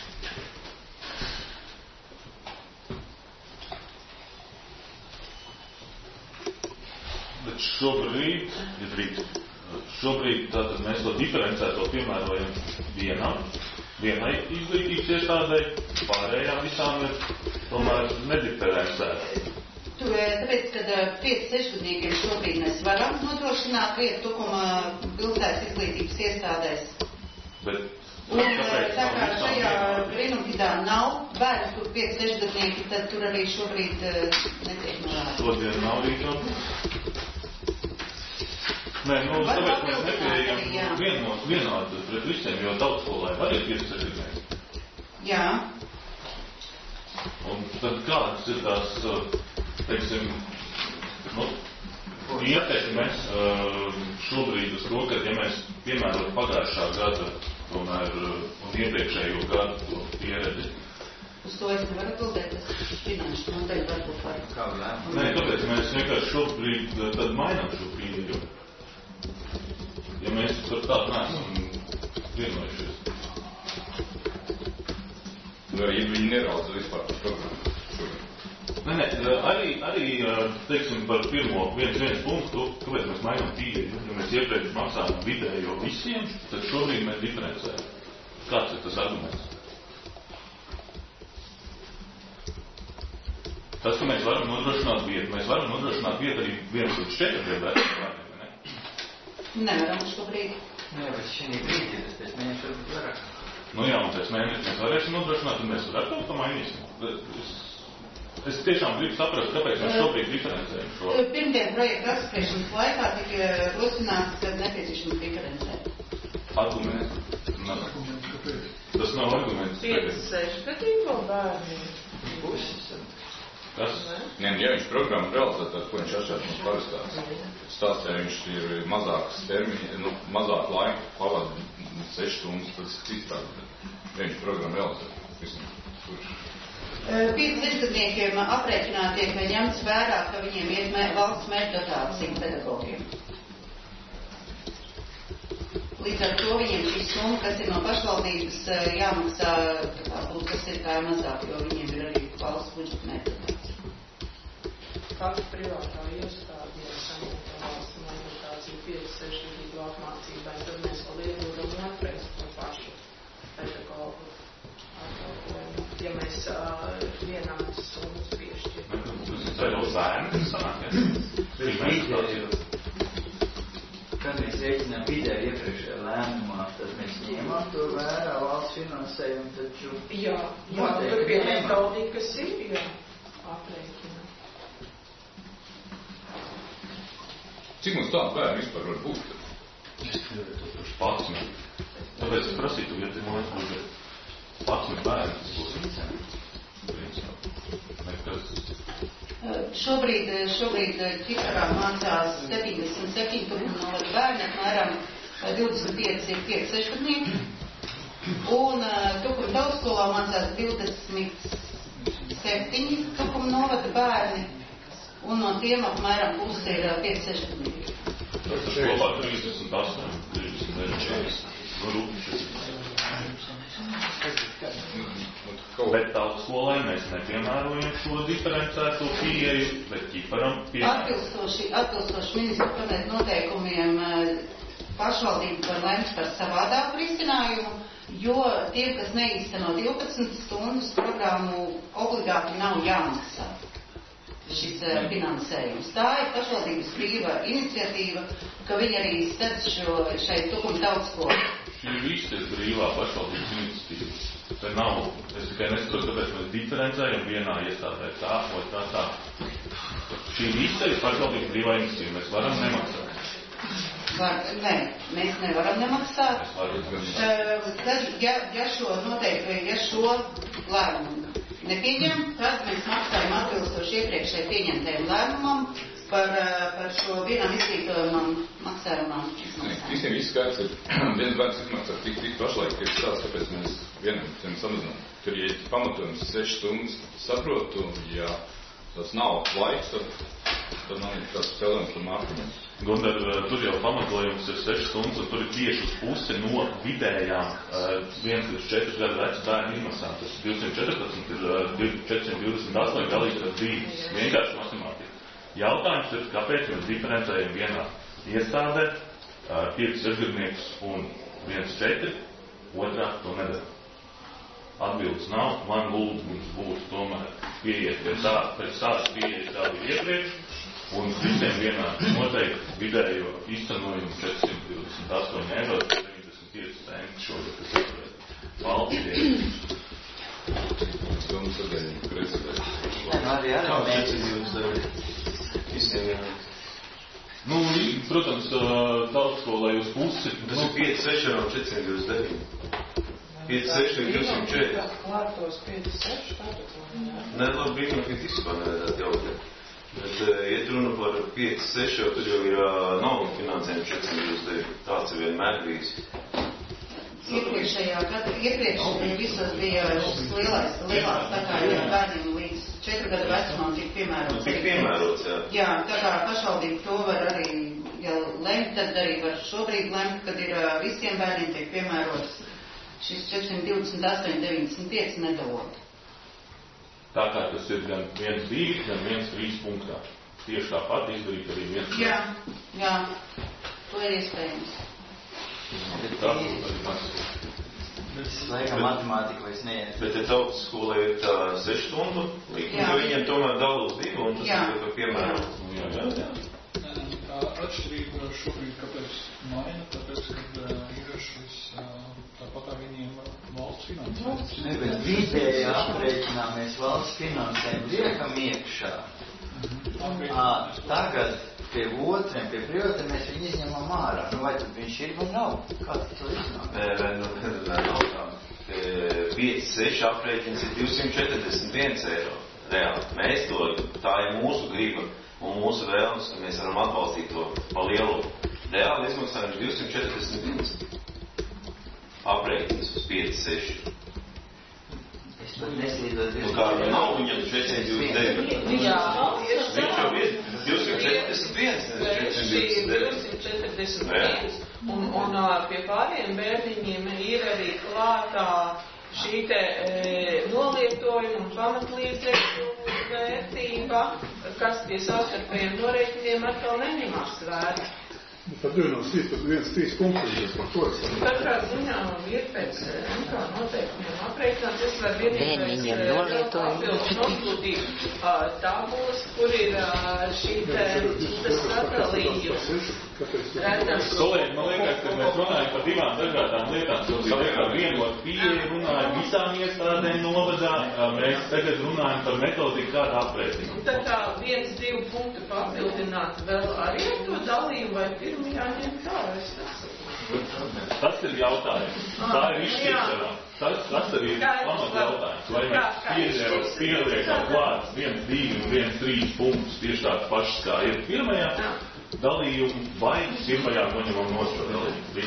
Bet šobrīd, ja drīkst, šobrīd tātad mēs to diferencēto piemērojam vienam, vienai izglītības iestādei, pārējām visām ir tomēr nediferencēta. Tāpēc, kad pieci sešgadniekiem šobrīd mēs varam nodrošināt vietu Tukuma pilsētas izglītības iestādēs. Bet un tā kā šajā Grīnumkidā nav bērnu, kur pieci sešgadnieki, tad tur arī šobrīd netiek norādīt. Šodien nav rītam? Nē, nu, tāpēc mēs nepieejam vienot, vienot pret visiem, jo tautskolai var ir pieci sešgadnieki. Jā. Un tad kādas ir tās, teiksim, nu, ietekmes šobrīd uz to, ka, ja mēs piemērot pagājušā gada, tomēr, un iepriekšējo gadu to pieredzi. Uz to es nevaru atbildēt, es finanšu noteikti varbūt varu. Nē, tāpēc mēs vienkārši šobrīd tad mainām šo pieeju. Ja mēs par tādu neesam vienojušies. Vai ja viņi neraudza vispār par programmu? Nē, nē, arī, arī, teiksim, par pirmo viens viens punktu, kāpēc mēs mainām pieeju, ja mēs iepriekš maksājam vidējo visiem, tad šobrīd mēs diferencējam. Kāds ir tas arguments? Tas, ka mēs varam nodrošināt vietu, mēs varam nodrošināt vietu arī viens līdz četriem bērniem, ne? Nevaram šobrīd. Nē, bet šī brīdī tas pēc mēneša varbūt vairāk. Nu jā, un pēc mēneša mēs varēsim nodrošināt, un mēs varētu to mainīsim. Es, es tiešām gribu saprast, kāpēc mēs šobrīd diferencējam šo. Pirmdien projekta apspriešanas laikā tika rosināts, ka nepieciešams diferencēt. Arguments. Nav. Tas nav arguments. pieci sešgadīgo bērni. Puses. Kas? Nē, ja viņš programmu realizē, tad ko viņš atšķiras mums parastās? Stāsts, ja viņš ir mazāks termiņi, nu, mazāk laika pavada sešas stundas, tad tas ir citāk. Ja viņš programmu realizē, visam, kurš? Pieci sešgadniekiem aprēķināt tiek ņemts vērā, ka viņiem ir valsts mērķa dotācija pedagogiem. Līdz ar to viņiem šī summa, kas ir no pašvaldības, jāmaksā, tā būtu, kas ir kā mazāk, jo viņiem ir arī valsts budžeta mērķa dotācija. Katra privātā iestāde, ja saņemta valsts mērķa dotācija pieci sešgadīgu apmācībai, tad mēs vēl iegūdam otrais par pašu pedagogu atbalkojumu. Ja mēs uh, vienam summas piešķiram. Tas ir ceļo bērni, kas sanāk, ja? Kad mēs reiķinām vidē iepriekšējā lēmumā, tad mēs ņēmām to vērā valsts finansējumu, taču... Jā, jā, tur bija metodika, kas ir, jā, aprēķina. Cik mums tādu bērnu vispār var būt? Es tur pats, ne? Tāpēc es prasītu, ja te man būtu pats un bērni, tas būs principā. Nekas... Šobrīd, šobrīd Kiparā mācās septiņdesmit septiņi turpinot bērni, apmēram divdesmit pieci pieci sešgadnieki, un Tukuma tautskolā mācās divdesmit septiņi Tukuma novada bērni, un no tiem apmēram pusi ir pieci sešgadnieki. Tas ir kopā trīsdesmit astoņi, trīsdesmit četrdesmit. Bet tautskolai mēs nepiemērojam šo diferencēto pieeju, bet Kiparam piemērojam. Atbilstoši, atbilstoši ministra kabineta noteikumiem pašvaldība var lemt par savādāku risinājumu, jo tiem, kas neīsteno divpadsmit stundas programmu, obligāti nav jāmaksā šis finansējums. Tā ir pašvaldības brīva iniciatīva, ka viņi arī stāds šo šeit Tukuma tautskolu. Šī viss ir brīvā pašvaldības iniciatīva. Te nav, es tikai nesaprotu, kāpēc mēs diferencējam vienā iestādē tā, otrā tā. Šī visa ir pašvaldības brīvā iniciatīva, mēs varam nemaksāt. Var, nē, mēs nevaram nemaksāt. Uh, tad, ja, ja šo noteikti, ja šo lēmumu nepieņem, tad mēs maksājam atbilstoši iepriekšēji pieņemtajam lēmumam par, par šo vienam izglītojumam maksājumam. Visiem viss skaits ir viens bērns izmaksā tik, tik pašlaik, ka ir stāsts, kāpēc mēs vienam tiem samazinām. Tur, ja pamatojums sešas stundas saprotu, ja tas nav laiks, tad Tad man ir tāds spēlējums par Mārtiņu. Gundar, tur jau pamatojums ir sešas stundas, un tur ir tieši uz pusi no vidējām viens līdz četri gadu vecu bērnu izmasām. Tas divsimt četrpadsmit ir četri simt divdesmit astoņi dalīts ar divas. Vienkārši matemātika. Jautājums ir, kāpēc mēs diferencējam vienā iestādē pieci sešgadniekus un viens četri, otrā to nedara. Atbildes nav, man lūdzu mums būtu tomēr pieiet pie tā, pēc tādas pieejas kā bija iepriekš, un visiem vienā noteikti vidējo izcenojumu četri simt divdesmit astoņi eiro, deviņdesmit pieci centi šogad, kas ir valsts pieejas. Es domāju, sagaidīju, precedēju. Arī arī mēģinājums visiem vienā. Nu, protams, tautskolai uz pusi. Tas ir pieci seši un četri simt divdesmit deviņi. pieci seši un divsimt četri. Klārtos pieci seši, tātad vai ne? Nē, labi, bija man, ka vispār nevajadzētu jautāt. Bet, iet runa par pieci seši, jo tur jau ir naudu finansējumi četri simt divdesmit deviņi. Tāds ir vienmēr bijis. Iepriekšējā gada, iepriekš visas bija lielais, lielās, tā kā jau bērniem līdz četru gadu vecumam tika piemērots. Tik piemērots, jā. Jā, tā kā pašvaldība to var arī, ja lemt, tad arī var šobrīd lemt, kad ir visiem bērniem tiek piemērots šis četri simt divdesmit astoņi deviņdesmit pieci nedalot. Tā kā tas ir gan viens divi, gan viens trīs punktā. Tieši tāpat izdarīt arī viens. Jā, jā, to ir iespējams. Es laikam matemātiku vairs neiet. Bet ja tautas skolai ir tā sešu stundu likuma, ka viņiem tomēr dala uz divu, un tas jā. Ir kā piemēram. Jā, jā, jā. Tā atšķirība šobrīd, kāpēc maina, tāpēc, kad ir šis tāpat ar viņiem valsts finansējums. Ne, bet vidēji aprēķinā mēs valsts finansējumu liekam iekšā. À, tagad pie otriem, pie privatiem mēs viņu izņemam ārā. Nu, vai tad viņš ir vai nav? Kā tad to iznāk? Nē, nē, nu, nav tā. pieci seši aprēķins ir divsimt četrdesmit viens eiro. Reāli. Mēs to, tā ir mūsu griba un mūsu vēlmes, ka mēs varam atbalstīt to pa lielu. Reāli izmaksājums divsimt četrdesmit viens. Aprēķins uz pieci seši. Es pat neslīdot. Nu, kā nav viņam četri simt divdesmit deviņi. Jā, viņš jau ir divsimt četrdesmit viens. divsimt četrdesmit viens. Un, un pie pāriem bērniņiem ir arī klātā šī te e, nolietojuma un pamatlīdzekļu vērtība, kas pie savstarpējiem norēķiniem atkal neņemās vērā. Tad vienos trīs, tad viens trīs punktus par to es varu. Katrā ziņā ir pēc kā noteikumiem aprēķināts, es varu vienīgais papildus nosūtīt tabulas, kur ir šī te sadalījums. Kolēģi, man liekas, ka mēs runājam par divām dažādām lietām. Mēs par vienot pieeju runājam visām iestādēm novadā, mēs tagad runājam par metodiku kādu aprēķinu. Tā kā viens, divu punktu papildināt vēl arī ar to dalījumu vai pirmi jāņem tā, es nesaku. Tas ir jautājums. Tā ir izšķiršanā. Tas, tas arī ir pamat jautājums. Vai mēs pieliekam klāt viens, divi un viens, trīs punktus tieši tāds pašs, kā ir pirmajā dalījumu, vai pirmajā noņemam nost dalījumu.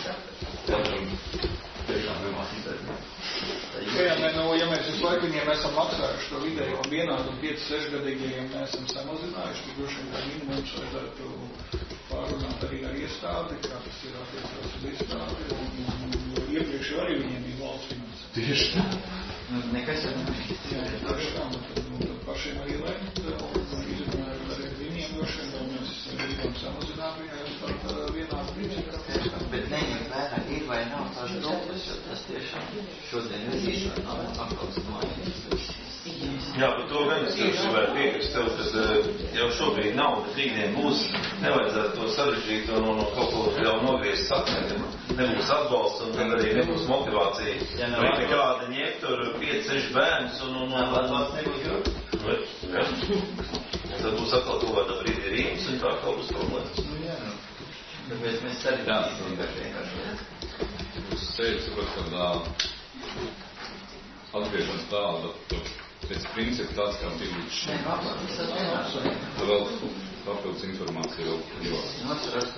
Tiešām nemās izdarīt. Jā, ne, nu, ja mēs visu laiku viņiem esam maksājuši to vidējo un vienādu un pieci sešgadīgajiem neesam samazinājuši, tad droši vien kā minimums vajadzētu pārunāt arī ar iestādi, kā tas ir attiecās uz iestādi, un, un, un iepriekš arī viņiem bija valsts finansējums. Tieši tā. Nu, nekas jau nav. Jā, tieši tā, nu, tad, nu, tad pašiem arī lemt, un izrunājot arī viņiem droši vien, un mēs gribam samazināt viņiem par vienādu principu. Bet neņem vērā, ir vai nav tās grupas, jo tas tiešām šodien ir īstenībā nav atkals mājas. Jā, par to gan es jums gribētu piekrist tev, kad jau šobrīd nav, bet rītdien būs, nevajadzētu to sarežģīt un, un kaut ko jau nogriezt atmēr. Nebūs atbalsts un tad arī nebūs motivācija. Ja vai nekāda ņēk tur pieci seši bērns un... un, un atbalsts nebūs grūti. Jā. Tad būs atkal kaut kādā brīdī rīms un tā kaut būs problēmas. Jā, nu. Tāpēc mēs arī tāds vienkārši vienkārši. Jūs teicu, ka atgriešanas tāda, pēc principa tāds, kā bija līdz šim. Tā vēl papildus informācija vēl privāts.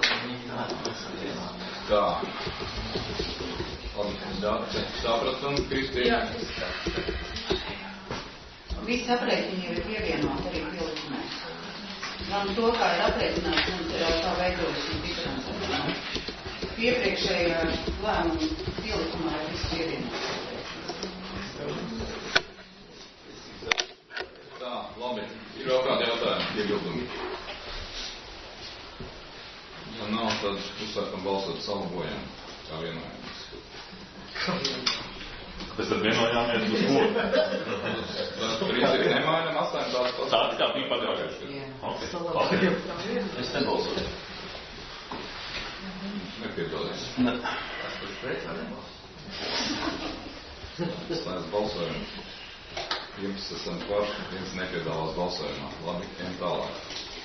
Tā. Labi, sapratam, Kristīna? Jā, es Visi aprēķini ir pievienot arī pielikumēs. gan to, kā ir apliecināts un kā veidojas un diferencēts. Iepriekšējā lēmuma pielikumā ir viss pievienots. Tā, labi. Ir vēl kādi jautājumi, iebildumi? Ja nav, tad uzsākam balsot salabojam, kā vienojamies. Mēs tad vienojāmies uz ko? Tas principi nemainam, atstājam tās pats. Tāds kā bija pagājuši. Okay. Okay. Es nebalsoju. Nepiedodies. Ne. Slēdz balsojumu. Jums esam par, viens nepiedalās balsojumā. Labi, ejam tālāk.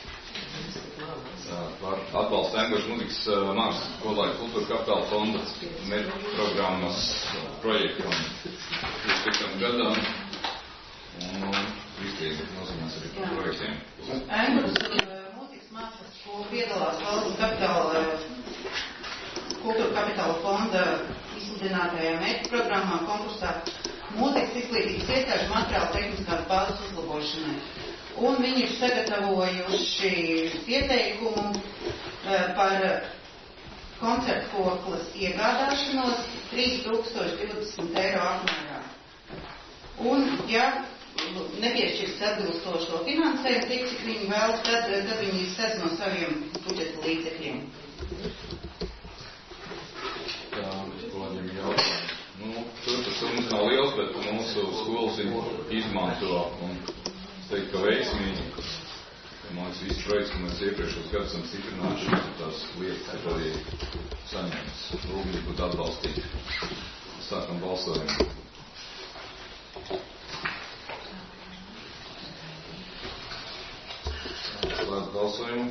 Par atbalstu Englešu mūzikas mākslas skolai kultūra kapitāla fonda mērķu programmas projektam uz tikam gadam un izpildi nozīmēs arī par projektiem. Englešu mūzikas mākslas skola piedalās valsts kapitāla kultūra kapitāla fonda izsludinātajā mērķu programmā konkursā mūzikas izglītības iestāžu materiāla tehniskās bāzes uzlabošanai. Un viņi ir sagatavojuši pieteikumu par koncertu koklas iegādāšanos trīs tūkstoši divdesmit eiro apmērā. Un, ja nepiešķirs atbilstošo finansējumu, tik cik viņi vēlas, tad, tad viņi sedz no saviem budžeta līdzekļiem. Jā, kolēģiem jautājums. Nu, tur tas summas nav liels, bet mūsu skolas viņu izmanto un teikt, ka veiksmīgi. Man liekas, visi projekts, ko mēs iepriekšos gadus esam stiprinājuši, tās lietas ir arī saņemtas. Lūgums būtu atbalstīt. Sākam balsojumu. Slēdz balsojumu.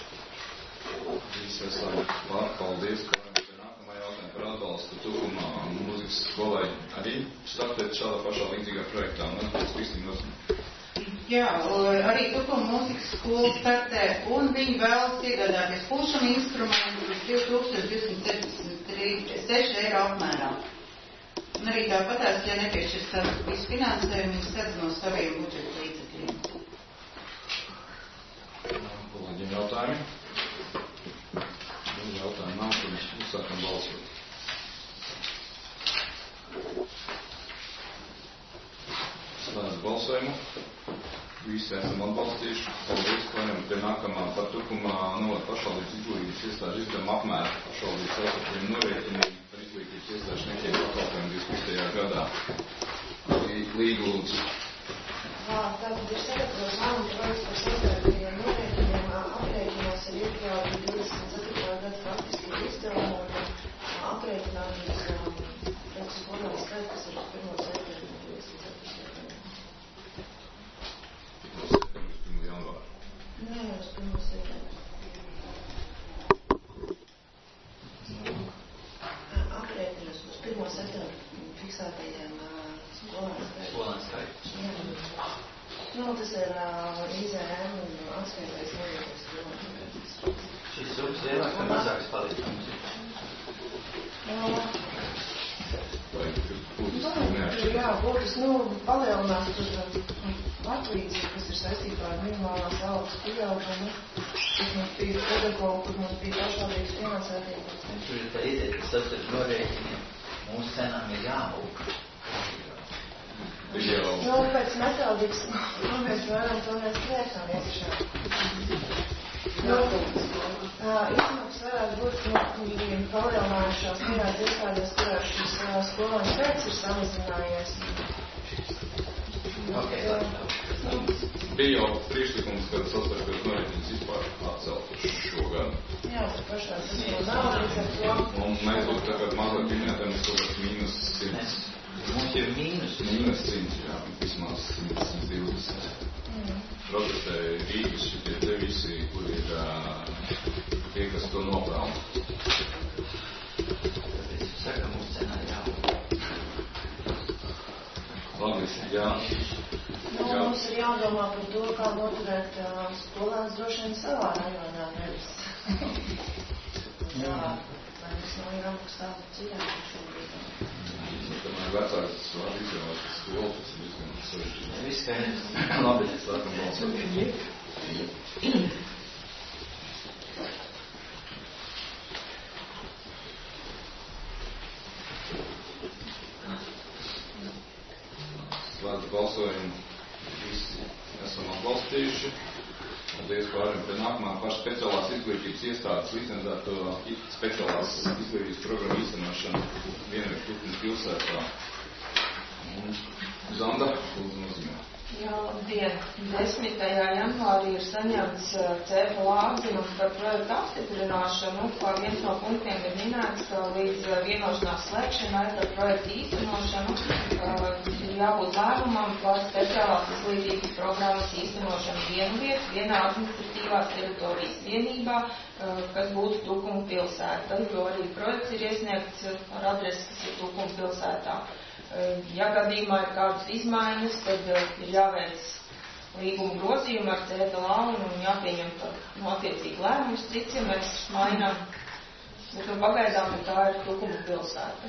Visi esam pār. Paldies, ka varam pie nākamā jautājuma par atbalstu Tukumā mūzikas skolai. Arī startēt šādā pašā līdzīgā projektā. Un atbalstu Kristīna nozīmē. Jā, arī Tukuma mūzikas skola startē, un viņi vēlas iegādāties pulšana instrumentu uz divi tūkstoši divsimt septiņdesmit seši eiro apmērā. Un arī tāpatās, ja nepiešķirs visu finansējumu, viņi sedz no saviem budžeta līdzekļiem. Kolēģiem jautājumi? Jautājumi nav, tad mēs uzsākam balsot. Slēdz balsojumu. Visi esam atbalstījuši. Paldies, paņem pie nākamā par Tukumā novada pašvaldības izglītības iestāžu izdevuma apmēra pašvaldības saucamiem norēķiniem par izglītības iestāžu sniegtiem pakalpojumiem divdesmit piektajā gadā. Līgu lūdzu. Tātad ir sagatavots lēmuma projekts par sniegtajiem norēķiniem. Aprēķinās ir iekļauti divdesmit ceturtā gada faktiski izdevumu un aprēķinājums pēc skolām skaits, kas ir uz pirmo septembri divdesmit ceturtajā gadā. Nē, uz pirmo septembri. Aprēķinās uz pirmo septembri fiksētajiem skolām skaits. Skolām skaits. Jā. Nu, tas ir I Z M un atskaitais noliekas skolām. Šis summas lielāks vai mazāks palikums? Jā, būtis, nu, palielinās tur atlīdzību, kas ir saistībā ar minimālās algas pieaugumu, kas mums bija pedagogu, kur mums bija pašvaldības finansētība. Tur ir tā ideja, ka savstarp norēķiniem mūsu cenām ir jāaug. Nu, pēc metodikas, nu, mēs varam to mēs priekšām iekšā. Nu, izmaksas varētu būt, nu, palielinājušās tajās iestādēs, kurās šis skolāņu skaits ir samazinājies. Okay. Bija jau priekšlikums, kad sastarpējos norēķinus vispār atcelt šo gadu. Jā, pašā tas jau nav, līdz ar to. Un mēs būtu tagad mazāk minētājiem, mēs kaut kāds mīnus simts. Mums ir mīnus. Mīnus simts, jā, vismaz simts divdesmit. Mm. Protestēja Rīgas šitie te visi, kur ir tie, kas to nopelna. Tāpēc saka, mums cenā jāaug. Labi, jā. Nu, jā. Mums ir jādomā par to, kā noturēt uh, skolēns droši vien savā rajonā, nevis. Jā, lai mēs nav jāmaksā citām šobrīd. Tomēr vecāks var izvēlēt skolu, tas ir diezgan sarežģīti. Viss skaidrs. Labi, sākam balsot. Slēdz balsojumu. Visi esam atbalstījuši. Paldies pārējiem pie nākamā paša speciālās izglītības iestādes licencēto speciālās izglītības programmu īstenošanu vienvietu Tukuma pilsētā. Un Zanda, lūdzu nozīmē. Jā, labdien. desmitajā janvārī ir saņemts C F L atzinums par projektu apstiprināšanu, kā viens no punktiem ir minēts, ka līdz vienošanās slēgšanai par projektu īstenošanu ir jābūt lēmumam par speciālās izglītības programmas īstenošanu vienu vietu, vienā administratīvās teritorijas vienībā, kas būtu Tukuma pilsēta, jo arī projekts ir iesniegts ar adresi, kas ir Tukuma pilsētā. Ja gadījumā ir kādas izmaiņas, tad ir jāveic līguma grozījumi ar C F L un jāpieņem no attiecīgi lēmums, cits, ja mēs mainām. Bet nu pagaidām tā ir Tukuma pilsēta.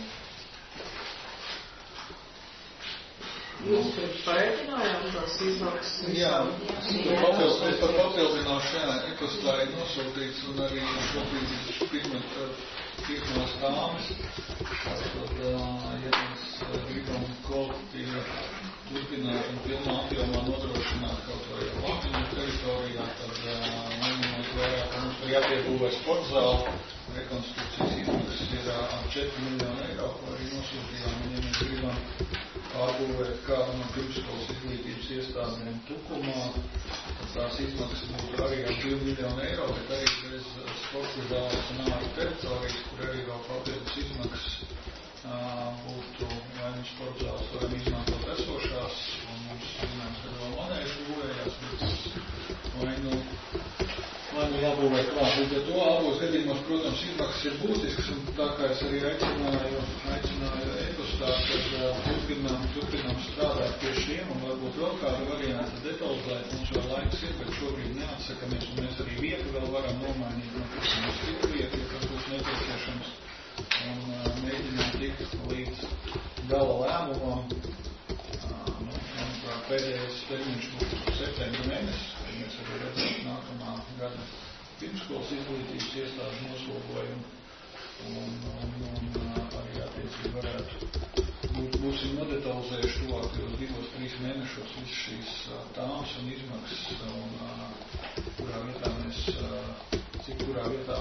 Jūs pareiķinājāt tās izmaksas? Jā, es par papildināšu, jā, ekostāja ir nosūtīts un arī šobrīd pirmās tāmas. Tad, ja mēs gribam kvalitatīvi turpināt un pilnā apjomā nodrošināt kaut vai Latvijas teritorijā, tad neņemot vērā, ka mums ir jāpiebūvē sportzāli, rekonstrukcijas izmaksas ir četri miljoni eiro, ko arī nosūtījām, un ja mēs gribam pārbūvēt kādu no pirmsskolas izglītības iestādēm Tukumā, tad tās izmaksas būtu arī ar divi miljoni eiro, bet arī bez sporta zāles un ārā teritorijas, kur arī vēl papildus izmaksas būtu vai nu sporta zāles varam izmantot esošās, un mums zinām, ka vēl manēži būvējās, bet vai nu Vai nu jābūvē klāt. Līdz ar to abos gadījumos, protams, izmaksas ir būtisks, un tā kā es arī aicināju, aicināju Ekostāt, kad turpinām, turpinām strādāt pie šiem, un varbūt vēl kādu variantu detalizēt, mums vēl laiks ir, bet šobrīd neatsakamies, un mēs arī vietu vēl varam nomainīt, no kurš citu vietu, ja tas būs nepieciešams, un mēģināt tikt līdz gala lēmumam. Nu, manuprāt, pēdējais termiņš būs septembra mēnesis, kad mēs arī redzam nākamā gada pirmskolas izglītības iestāžu noslogojumu, un, un, un arī attiecīgi varētu būt, būsim nodetalizējuši tuvākajos divos, trīs mēnešos visas šīs tāmas un izmaksas, un kurā vietā mēs, cik kurā vietā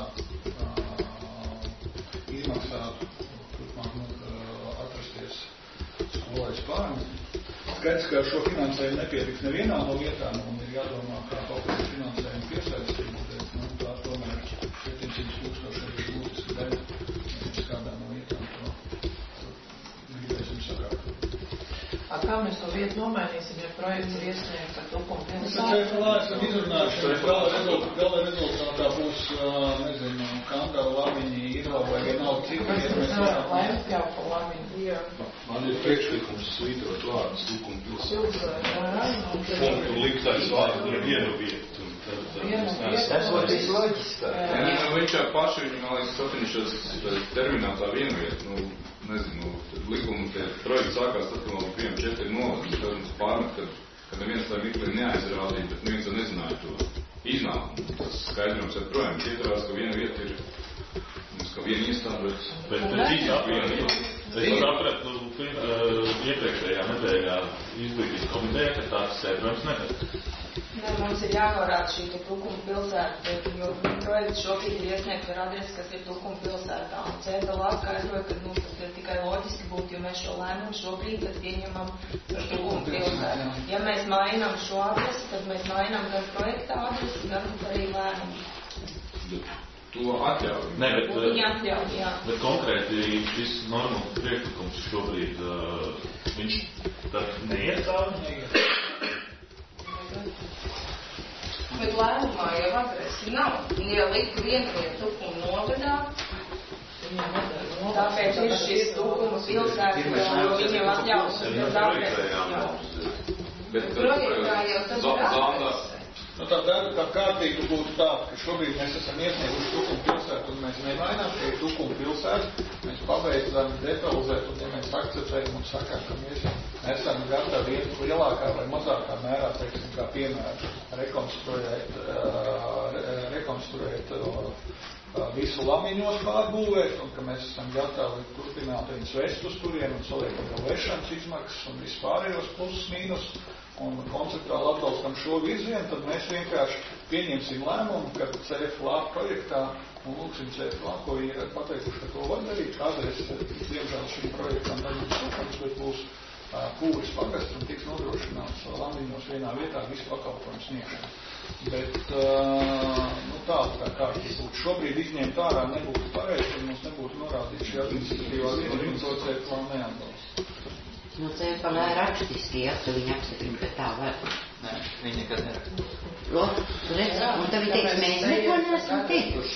izmaksātu turpmāk atrasties skolai spārni. Skaidrs, ka ar šo finansējumu nepietiks nevienā no vietām, un ir jādomā, kā papildus finansējumu piesaistīt, bet nu, tā tomēr septiņsimt tūkstoši arī būtiski daļa, ja kādā no vietām to gribēsim sakārtot. Kā mēs to vietu nomainīsim, ja projekts ir iesniegts ar Tukuma pilsētu? Mēs ar esam izrunājuši, gala rezultātā būs, nezinu, Kandava, Lamiņi, Irva vai vienalga cik vietu mēs varam. Laimt jau pa Lamiņu. Man ir priekšlikums svītrot vārdus Tukuma pilsētu. Un likt aiz vārdu vienu vietu. Tas var būt loģiskāk. Viņš jau paši, viņi, man liekas, safinīšos terminātā vienu vietu. Nu, nezinu, likuma tie projekti sākās tad, kad vēl bija četri novadas. Tad mums pārmet, kad, kad neviens tā miklī neaizrādīja, bet neviens tā nezināja to iznākumu. Tas skaidrums ir projām. Ietarās, ka viena vieta ir, mums, ka viena iestāde, bet cita viena vieta. Es sapratu, iepriekšējā nedēļā izglītības komiteja, ka tāds sēdrojums nebēr. Ne, mums ir jānorāda šī Tukuma pilsēta, jo projekts šobrīd ir iesniegts ar adresi, kas ir Tukuma pilsētā. Un C F L atskaidroja, ka nu, tas ir tikai loģiski būtu, jo mēs šo lēmumu šobrīd tad pieņemam par Tukuma pilsētu. Ja mēs mainām šo adresi, tad mēs mainām gan projekta adresi, gan arī lēmumu. To atļauj. Ne, bet, Viņi atļauj, jā. Bet konkrēti šis normu priekšlikums šobrīd, uh, viņš tad neiet tādu? Bet lēmumā jau adresi nav. Ja liku vienu vietu Tukuma novadā, tāpēc ir šis Tukuma pilsēta, jo viņiem atļaus uz adresi. Bet projektā jau tas ir adrese. Nu, tā, tā kārtība būtu tāda, ka šobrīd mēs esam iesnieguši Tukuma pilsētu un mēs nemainām, ka ir Tukuma pilsēta, mēs pabeidzam detalizēt un ja mēs akceptējam un sakām, ka mēs esam gatavi iet lielākā vai mazākā mērā, teiksim, kā piemēram, rekonstruēt, uh, rekonstruēt uh, visu lamiņos pārbūvēt un ka mēs esam gatavi turpināt viņus vest uz turien un saliekam jau vešanas izmaksas un vispārējos plusus mīnus un konceptuāli atbalstam šo virzienu, tad mēs vienkārši pieņemsim lēmumu, ka C F L A projektā un lūksim C F L A, ko ir pateikuši, ka to var darīt. Kādreiz, diemžēl, šim projektam nebūs sūkums, bet būs uh, Pūris pagasts un tiks nodrošināts Lambiņos vienā vietā visu pakalpojumu sniegšanu. Bet uh, nu, tāda tā kārtība būtu. Šobrīd izņemt ārā nebūtu pareizi, un mums nebūtu norādīts šī administratīvā vieta, un to C F L A neatbalsta. Nu, C F L A rakstiski, ja tu viņi apstiprina, ka tā var. Nē, viņi nekad neraksta. Lo, tu redz, un tad viņi teiks, mēs neko neesam teikuši.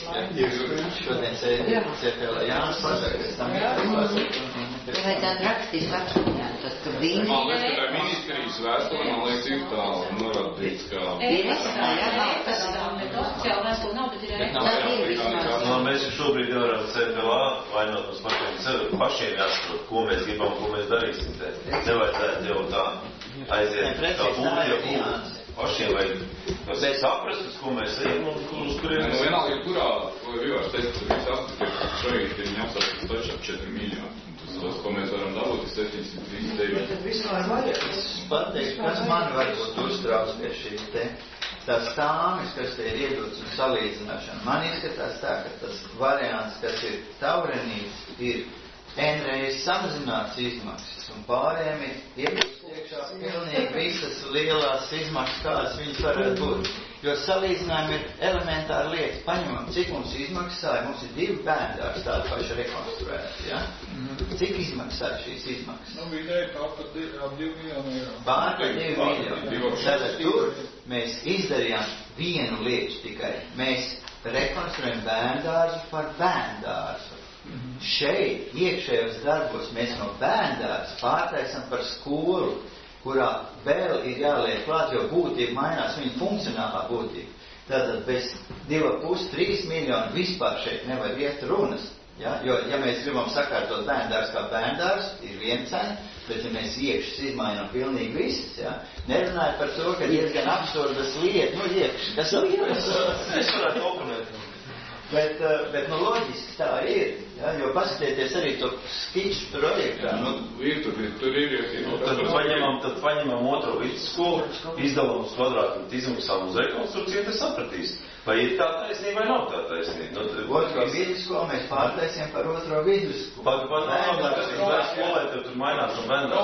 Šodien C F L A Jānis pasaka, ka tam ir. Tu vajadzētu rakstiski apstiprināt, tad, ka viņi... Man liekas, ka tā ministrijas vēstule, man liekas, ir tā norādīts, ka... Ir visā, jā, tas tā, bet oficiāli vēstule nav, bet ir arī... No, mēs šobrīd jau varam C F L A vainot mums pašiem, pašiem jāsaprot, ko mēs gribam, ko mēs darīsim. Te. Nevajadzētu jau tā aiziet, kā būtu, ja pašiem vajag saprast, ko mēs ejam un uz kuriem mēs... Nu, vienalga, kurā, ko Vivārs teica, ka mēs apstiprinātu, ka šeit ir jāapstiprinātu taču ap četri miljoni. Tas, ko mēs varam dabūt, ir septiņsimt trīsdesmit deviņi. Tad vispār vajag. Pateikt, kas man varbūt uztrauc pie šīs te, tās stāmes, kas te ir iedots un salīdzināšana. Man izskatās tā, ka tas variants, kas ir taurenīts, ir N-reiz samazināts izmaksas un pārējiem ir iepriekš iekšā pilnīgi visas lielās izmaksas, kādas viņas varētu būt. Jo salīdzinājumi ir elementāri lietas. Paņemam, cik mums izmaksāja, mums ir divi bērndārs tādi paši rekonstruēti, ja? Mm-hmm. Cik izmaksāja šīs izmaksas? Nu, vidēji pārpat ap divi miljoni eiro. Pārpat divi miljoni. Tātad tur mēs izdarījām vienu lietu tikai. Mēs rekonstruējam bērndārzu par bērndārzu. Mm-hmm. Šeit, iekšējos darbos, mēs no bērndārs pārtaisam par skolu, kurā vēl ir jāliek klāt, jo būtība mainās, viņa funkcionālā būtība. Tātad bez divi pus trīs miljoni vispār šeit nevar iet runas. Ja? Jo, ja mēs gribam sakārtot bērndārs kā bērndārs, ir viena cena, bet ja mēs iekšas izmainām pilnīgi visas, ja? Nerunājot par to, ka diezgan absurdas lietas, nu iekšas, kas lietas, es varētu oponēt. Bet, bet, nu, loģiski tā ir, ja, jo paskatieties arī to skiču projektā. Nu, ir, tur, tur ir, ir, ir. Nu, tad, paņemam, tad paņemam otro vidusskolu, izdalām uz kvadrātmetru izmaksām uz rekonstrukciju, tad sapratīs, vai ir tā taisnība vai nav tā taisnība. Nu, otro vidusskolu mēs pārtaisiem par otro vidusskolu. Pat, pat, nav tā, ka mēs skolē, tad tur mainās no bērnā.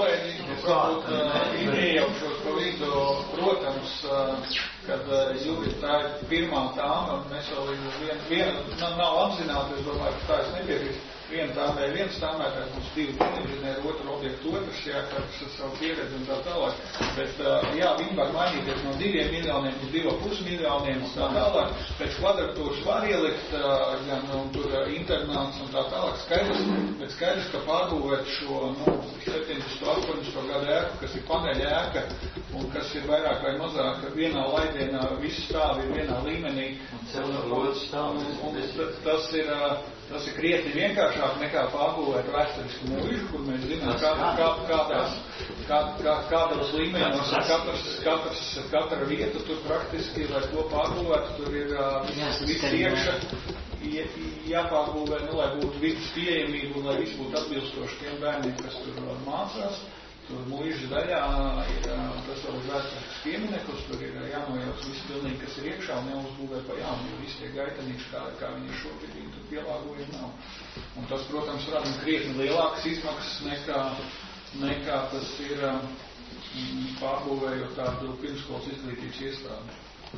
Kolēģi, ieejaušos pa vidu, protams, kad jūri tā ir pirmā tāma, un mēs vēl vien, vien, nav, nav apzināti, es domāju, ka tā es nepiekrīstu. Viena tāmē, viens tāmētājs mums divi inženēri, otru objektu, otrs, jā, kas ar savu pieredzi un tā tālāk. Bet, jā, viņi var mainīties no diviem miljoniem uz divu pus miljoniem un tā tālāk. Pēc kvadratūras var ielikt, gan nu, tur internāts un tā tālāk skaidrs, bet skaidrs, ka pārbūvēt šo, nu, septiņdesmit astoņdesmit gadu ēku, kas ir paneļa ēka un kas ir vairāk vai mazāk vienā laidienā, visi stāvi ir vienā līmenī. Un, un, un, tas ir, tas ir krietni vienkāršāk nekā pārbūvēt vēsturisku mūžu, kur mēs zinām, kā, kā, kādās, kā, kā, kādos līmeņos katrs, katrs, katra vieta tur praktiski, lai to pārbūvētu, tur ir viss iekša, jāpārbūvē, nu, lai būtu vidas pieejamība un lai viss būtu atbilstoši tiem bērniem, kas tur mācās. Tur mūža daļā ir tas vēl vēsturisks piemineklis, tur ir jānojauc viss pilnīgi, kas ir iekšā un neuzbūvē pa jaunu, jo visi tie gaitanīši, kā, kā viņi ir šobrīd, viņi tur pielāgojumi nav. Un tas, protams, rada krietni lielākas izmaksas nekā, nekā tas ir mm, pārbūvējot tādu pirmskolas izglītības iestādi.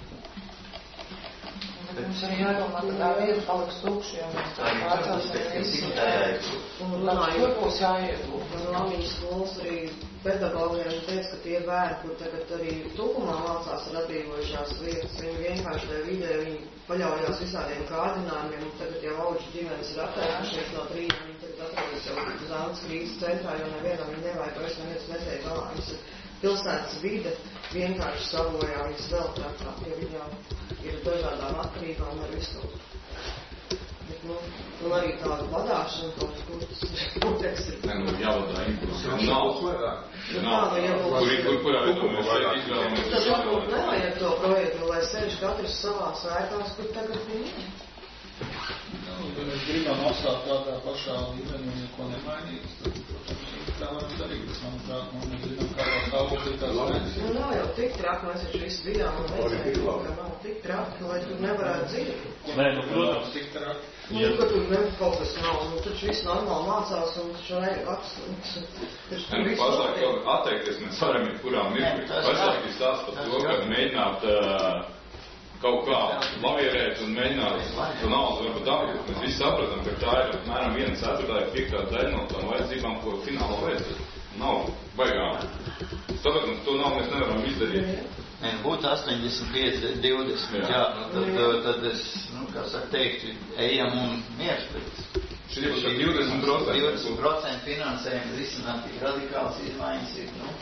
Bet mums arī jādomā, ka tā vieta paliks tukša, jo mēs tā pārcelsim visu. Un runājot, būs jāiet. Un Lamīņas skolas arī pedagogiem teica, ka tie bērni, kur tagad arī Tukumā mācās ar atbrīvojušās vietas, viņi vienkārši tajā vidē, viņi paļaujās visādiem kārdinājumiem, un tagad jau auģu ģimenes ir attēkušies no trījiem, viņi tagad atrodas jau Zantas krīzes centrā, jo nevienam viņi nevajag, vairs neviens netiek galā. pilsētas vide vienkārši savojā viņas vēl trakāk, ja viņām ir dažādām atkarībām ar visu. Bet, nu, un arī tāda vadāšana kaut kur tas noteikti ir. Nē, nu, jāvadā impulsi. Nav. Nav. Kur ir, kur, kurā vietā mēs šeit izvēlamies? Tad varbūt nevajag to projektu, lai sēž katrs savās ēkās, kur tagad viņi ir. Ja mēs gribam atstāt tādā pašā līmenī un neko nemainīt, tad, protams, tā varam darīt. Manuprāt, nu, mēs zinām, kādā stāvoklī tās vajag. Nu, nav jau tik traki, mēs taču visu bijām un redzējām, ka nav tik traki, lai tur nevarētu dzīvot. Nē, nu, protams. Tik traki. Nu, ka tur ne, kaut kas nav, nu, taču viss normāli mācās un taču vajag apstāties. Nē, nu, pašlaik atteikties mēs varam ir kurā mirkli. Pašlaik ir stāsts par to, ka mēģināt uh, kaut kā lavierēt un mēģināt to naudu varbūt dabūt. Mēs visi sapratam, ka tā ir apmēram viena ceturtāja piektā daļa no tām vajadzībām, ko finālā vajadzētu. Nav baigām. Tāpēc mums to nav, mēs nevaram izdarīt. Nē, būtu astoņdesmit pieci divdesmit, jā, nu, tad, tad es, nu, kā saka, teiktu, ejam un miers, bet šī ir divdesmit procenti. divdesmit procenti finansējumi risināt tik radikāls izmaiņas ir, nu.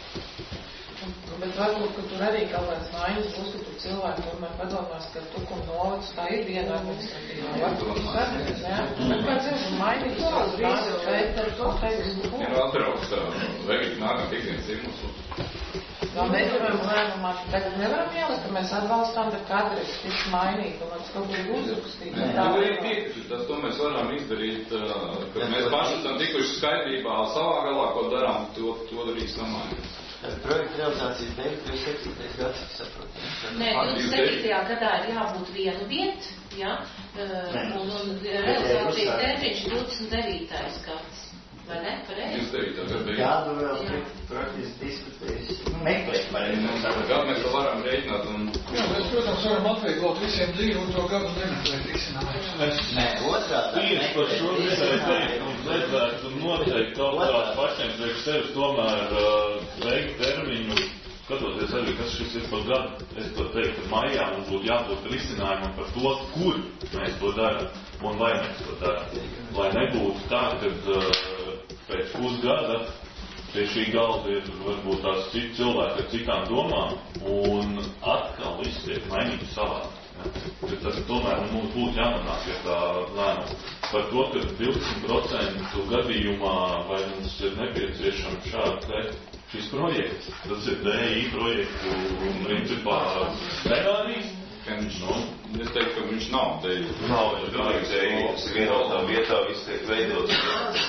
Bet varbūt, ka tur arī kaut kāds maiņas būs, ka tur cilvēki tomēr padomās, ka Tukuma novads tā ir viena administratīvā. Varbūt tas sadarīs, jā. Bet kāds ir un mainīt savas rīzes, veikt ar to teiks, nu. Ir atrauks, veikt nākam tikdienas iemeslu. Jā, mēs varam lēmumā, ka tagad nevaram ielikt, ka mēs atbalstām, bet kādreiz tiks mainīt, un tas kaut kur uzrakstīt. Nē, tā arī piekrišu, tas to mēs varam izdarīt, kad mēs paši esam tikuši skaidrībā savā galā, ko darām, to, to arī samainīt. Projekta realizācijas dēļ divdesmit septītais gads, saprotu. Nē, divdesmit septītajā gadā ir jābūt vienu vietu, jā, un, un realizācijas termiņš divdesmit devītais gads. Vai ne? Pareizi? Gadu vēl praktiski diskutējas. Meklēt, vai ne? Gadu mēs vēl varam rēķināt un... Jā, mēs, protams, varam atvieglot visiem dzīvi un to gadu nemeklēt risinājumus. Nē, otrādi. Tieši par šo visai teikt un redzētu un noteikti kaut kādās pašiem priekš sevis tomēr uh, veikt termiņu, skatoties arī, kas šis ir par gadu. Es to teiktu, ka maijā mums būtu jābūt risinājumam par to, kur mēs to darām un vai mēs to darām. Lai nebūtu tā, kad uh, pēc pusgada pie šī galda ir varbūt tās citi cilvēki ar citām domām un atkal viss tiek mainīts savā. Ja? Tas tomēr mums būtu jānonāk pie tā lēmuma. Par to, ka divdesmit procentu gadījumā vai mums ir nepieciešams šādi šis projekts. Tas ir D I projektu un principā scenārijs. Nu, es teiktu, ka viņš nav D I. Nav, viņš pilnīgi D I. Tas ir vienotā vietā, viss tiek veidots.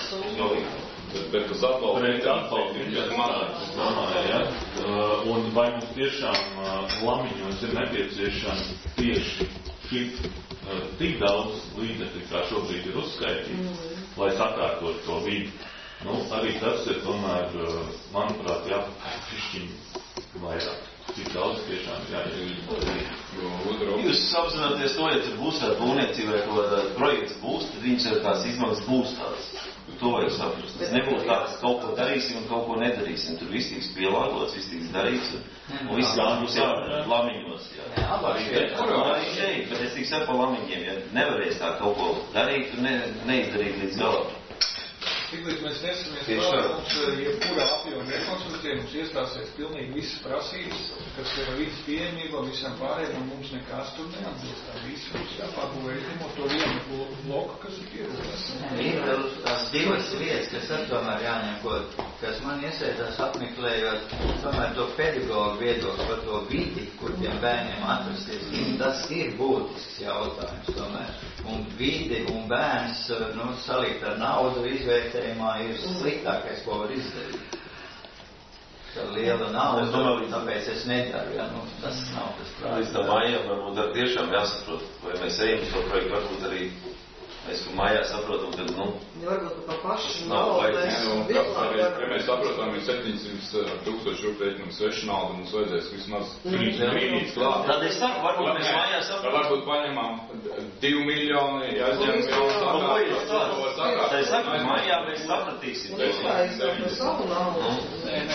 Bet, bet tas atbalsts ir atbalsts, viņš ir manāts, domāju, ja? Uh, un vai mums tiešām uh, lamiņos ir nepieciešams tieši šī uh, tik daudz līdzekļu, kā šobrīd ir uzskaitīts, mm. lai sakārtot to vidi. Nu, arī tas ir tomēr, uh, manuprāt, jāpišķiņ vairāk. Cik daudz tiešām jāiet. Jūs apzināties to, ja tur būs kāda būvniecība vai kaut kāda projekts būs, tad viņš ir tās izmaksas būs tādas. To vajag saprast. Tas nebūs tā, ka kaut ko darīsim un kaut ko nedarīsim. Tur viss tiks pielāgots, viss tiks darīts un, un viss būs jā, lamiņos. Jā. Arī šeit, arī šeit, bet es tik saku pa lamiņiem, ja nevarēs tā kaut ko darīt un ne, neizdarīt līdz galam. Tiklīdz mēs nesamies klāt, mums jebkurā apjoma rekonstrukcija, mums iestāsies pilnīgi visas prasības, kas ir vidas pieejamībā, visam pārējiem, un mums nekas tur neatbilst. Tā visu mums jāpārbūvē, izņemot to vienu bloku, kas ir pierūpēs. Ir vēl tās divas lietas, kas ar tomēr jāņem, ko, kas man iesaistās apmeklējot, tomēr to pedagogu viedokli par to vidi, kur tiem bērniem atrasties. Tas ir būtisks jautājums tomēr. Un vidi un bērns, nu, salikt ar naudu izvērtējumā ir sliktākais, ko var izdarīt. Tā liela nauda, tāpēc es nedaru, ja, nu, tas nav tas prātā. Līdz tā mājām varbūt ar tiešām jāsaprot, vai mēs ejam uz to projektu, varbūt arī mēs, ka mājā saprotam, ka, nu, varbūt par pašu nav vajag. Ja mēs saprotam, ir septiņsimt tūkstoši rūpēķinu svešu naudu, mums vajadzēs vismaz brīnīts klāt. Tad es saku, varbūt mēs mājā saprotam. Varbūt paņemam divi miljoni, aizņem jaunu sakārtu. Tad es saku, mājā mēs sapratīsim. Uzklājas par savu naudu. Nē, nē,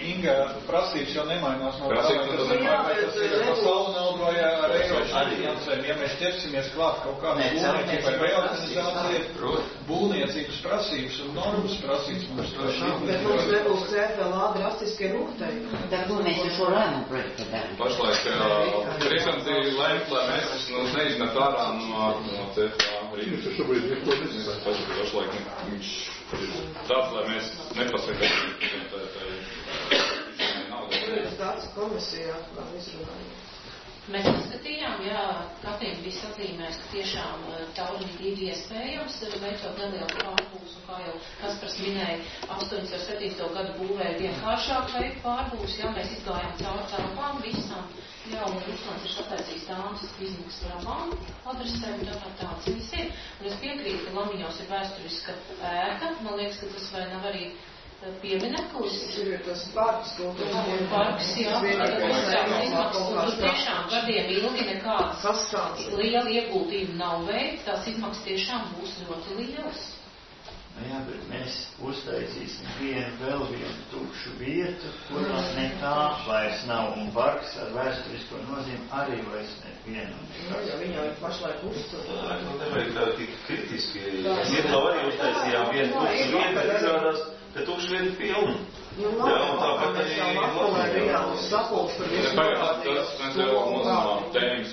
Inga, prasības jau nemainās no tā, vai tas ir, vai tas ir par savu naudu vai ar eiro finansēm. Ja mēs ķersimies klāt kaut kādu būvniecību vai reorganizāciju, būvniecības prasības un normas prasības mums to šī. Bet mums nebūs C F L A drastiskie noteikumi. Tad, ko mēs ar šo lēmumu projektu darām? Pašlaik Krišanti lēmt, lai mēs nu, neizmet ārā no, no C F L A. Viņš ir šobrīd neko nezināt. Pašlaik viņš ir tāds, lai mēs nepasakām, ka tā ir nauda. Tāds komisijā vēl izrunājām. Mēs paskatījām, jā, katram bija satīmēs, ka tiešām taurīt ir iespējams veicot nelielu pārbūs, un kā jau Kaspars minēja, astoņdesmit ar septīto gadu būvēja vienkāršāk veikt pārbūs, jā, mēs izgājām caur telpām visām, jā, un Ruslans ir sataicījis dāmas izmaksas par abām adresēm, tā kā tāds viņas ir. Un es piekrītu, ka Lamiņos ir vēsturiska ēka, man liekas, ka tas vai nav arī piemineklis. Ir tas parks, ko tas ir. Parks, jā, un tiešām gadiem ilgi nekādas liela ieguldījuma nav veikta, tās izmaksas tiešām būs ļoti lielas. Nu jā, bet mēs uztaisīsim vienu, vēl vienu tukšu vietu, kurā nekā vairs nav, un parks ar vēsturisko nozīmi arī vairs nevienu. Nu, ja viņi jau ir pašlaik uztur. Nu, nevajag tā tik kritiski. Mēs jau arī uztaisījām vienu tukšu vietu, bet izrādās, ka tukšu vietu pilnu. Nu, jā, un tāpat arī Latvijā jā, uz sapulks par visu tas mēs jau uzmanām tēmas.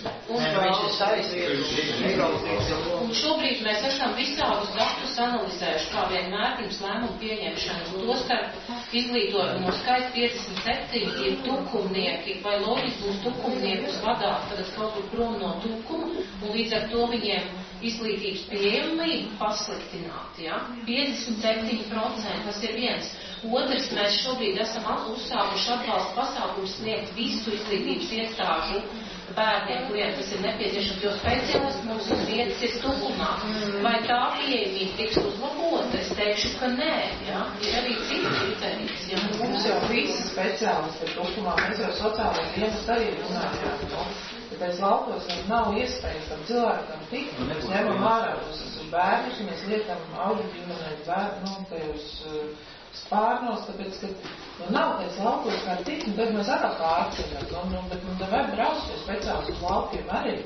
Un šobrīd mēs esam visādus datus analizējuši, kā vienmēr pirms lēmumu pieņemšanas. Tostarp izglītojumu skaits piecdesmit septiņi ir tukumnieki, vai loģiski būs tukumniekus vadāt, tad kaut kur prom no tukuma, un līdz ar to viņiem izglītības pieejamību pasliktināt, ja? piecdesmit septiņi procenti, tas ir viens. Otrs, mēs šobrīd esam uzsākuši atbalsta pasākumus sniegt visu izglītības iestāžu bērniem, kuriem tas ir nepieciešams, jo speciālisti mums uz vietas ir tukumā. Vai tā pieejamība tiks uzlabota? Es teikšu, ka nē, ja? Ir arī citi kriterijas. Ja? Mums jau visi speciālisti ir tukumā, mēs jau sociālajiem dienas arī runājām. No? Tāpēc laukos nav iespējams tam cilvēkam tikt. Mēs ņemam ārā uz bērnus, un mēs liekam augu ģimenēs bērnu, nu, tajos spārnos, tāpēc, ka nu, nav pēc laukos kā tikt, un tad mēs atkal pārceļam. Nu, nu, bet nu, nevajag braukt pie speciālis uz laukiem arī.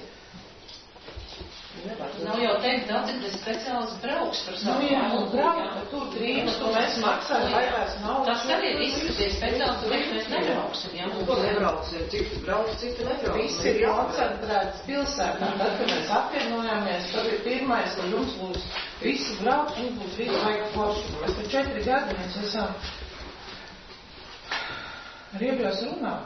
Nav jau teikt, daudz, ka speciālis brauks par savu. Nu, jā, nu, braukt, bet tur trīnas, ko mēs maksājam, vairās nav. Tas arī ir izskaties speciālis, bet mēs nebrauksim, jā. Nu, ko nebrauksim, cik brauc, cik nebrauc. Viss ir koncentrēts pilsētā. Tad, kad mēs apvienojāmies, tad ir pirmais, ka jums būs visi brauc, jums būs visi vajag forši. Mēs tur četri gadi, mēs esam riebjos runāt.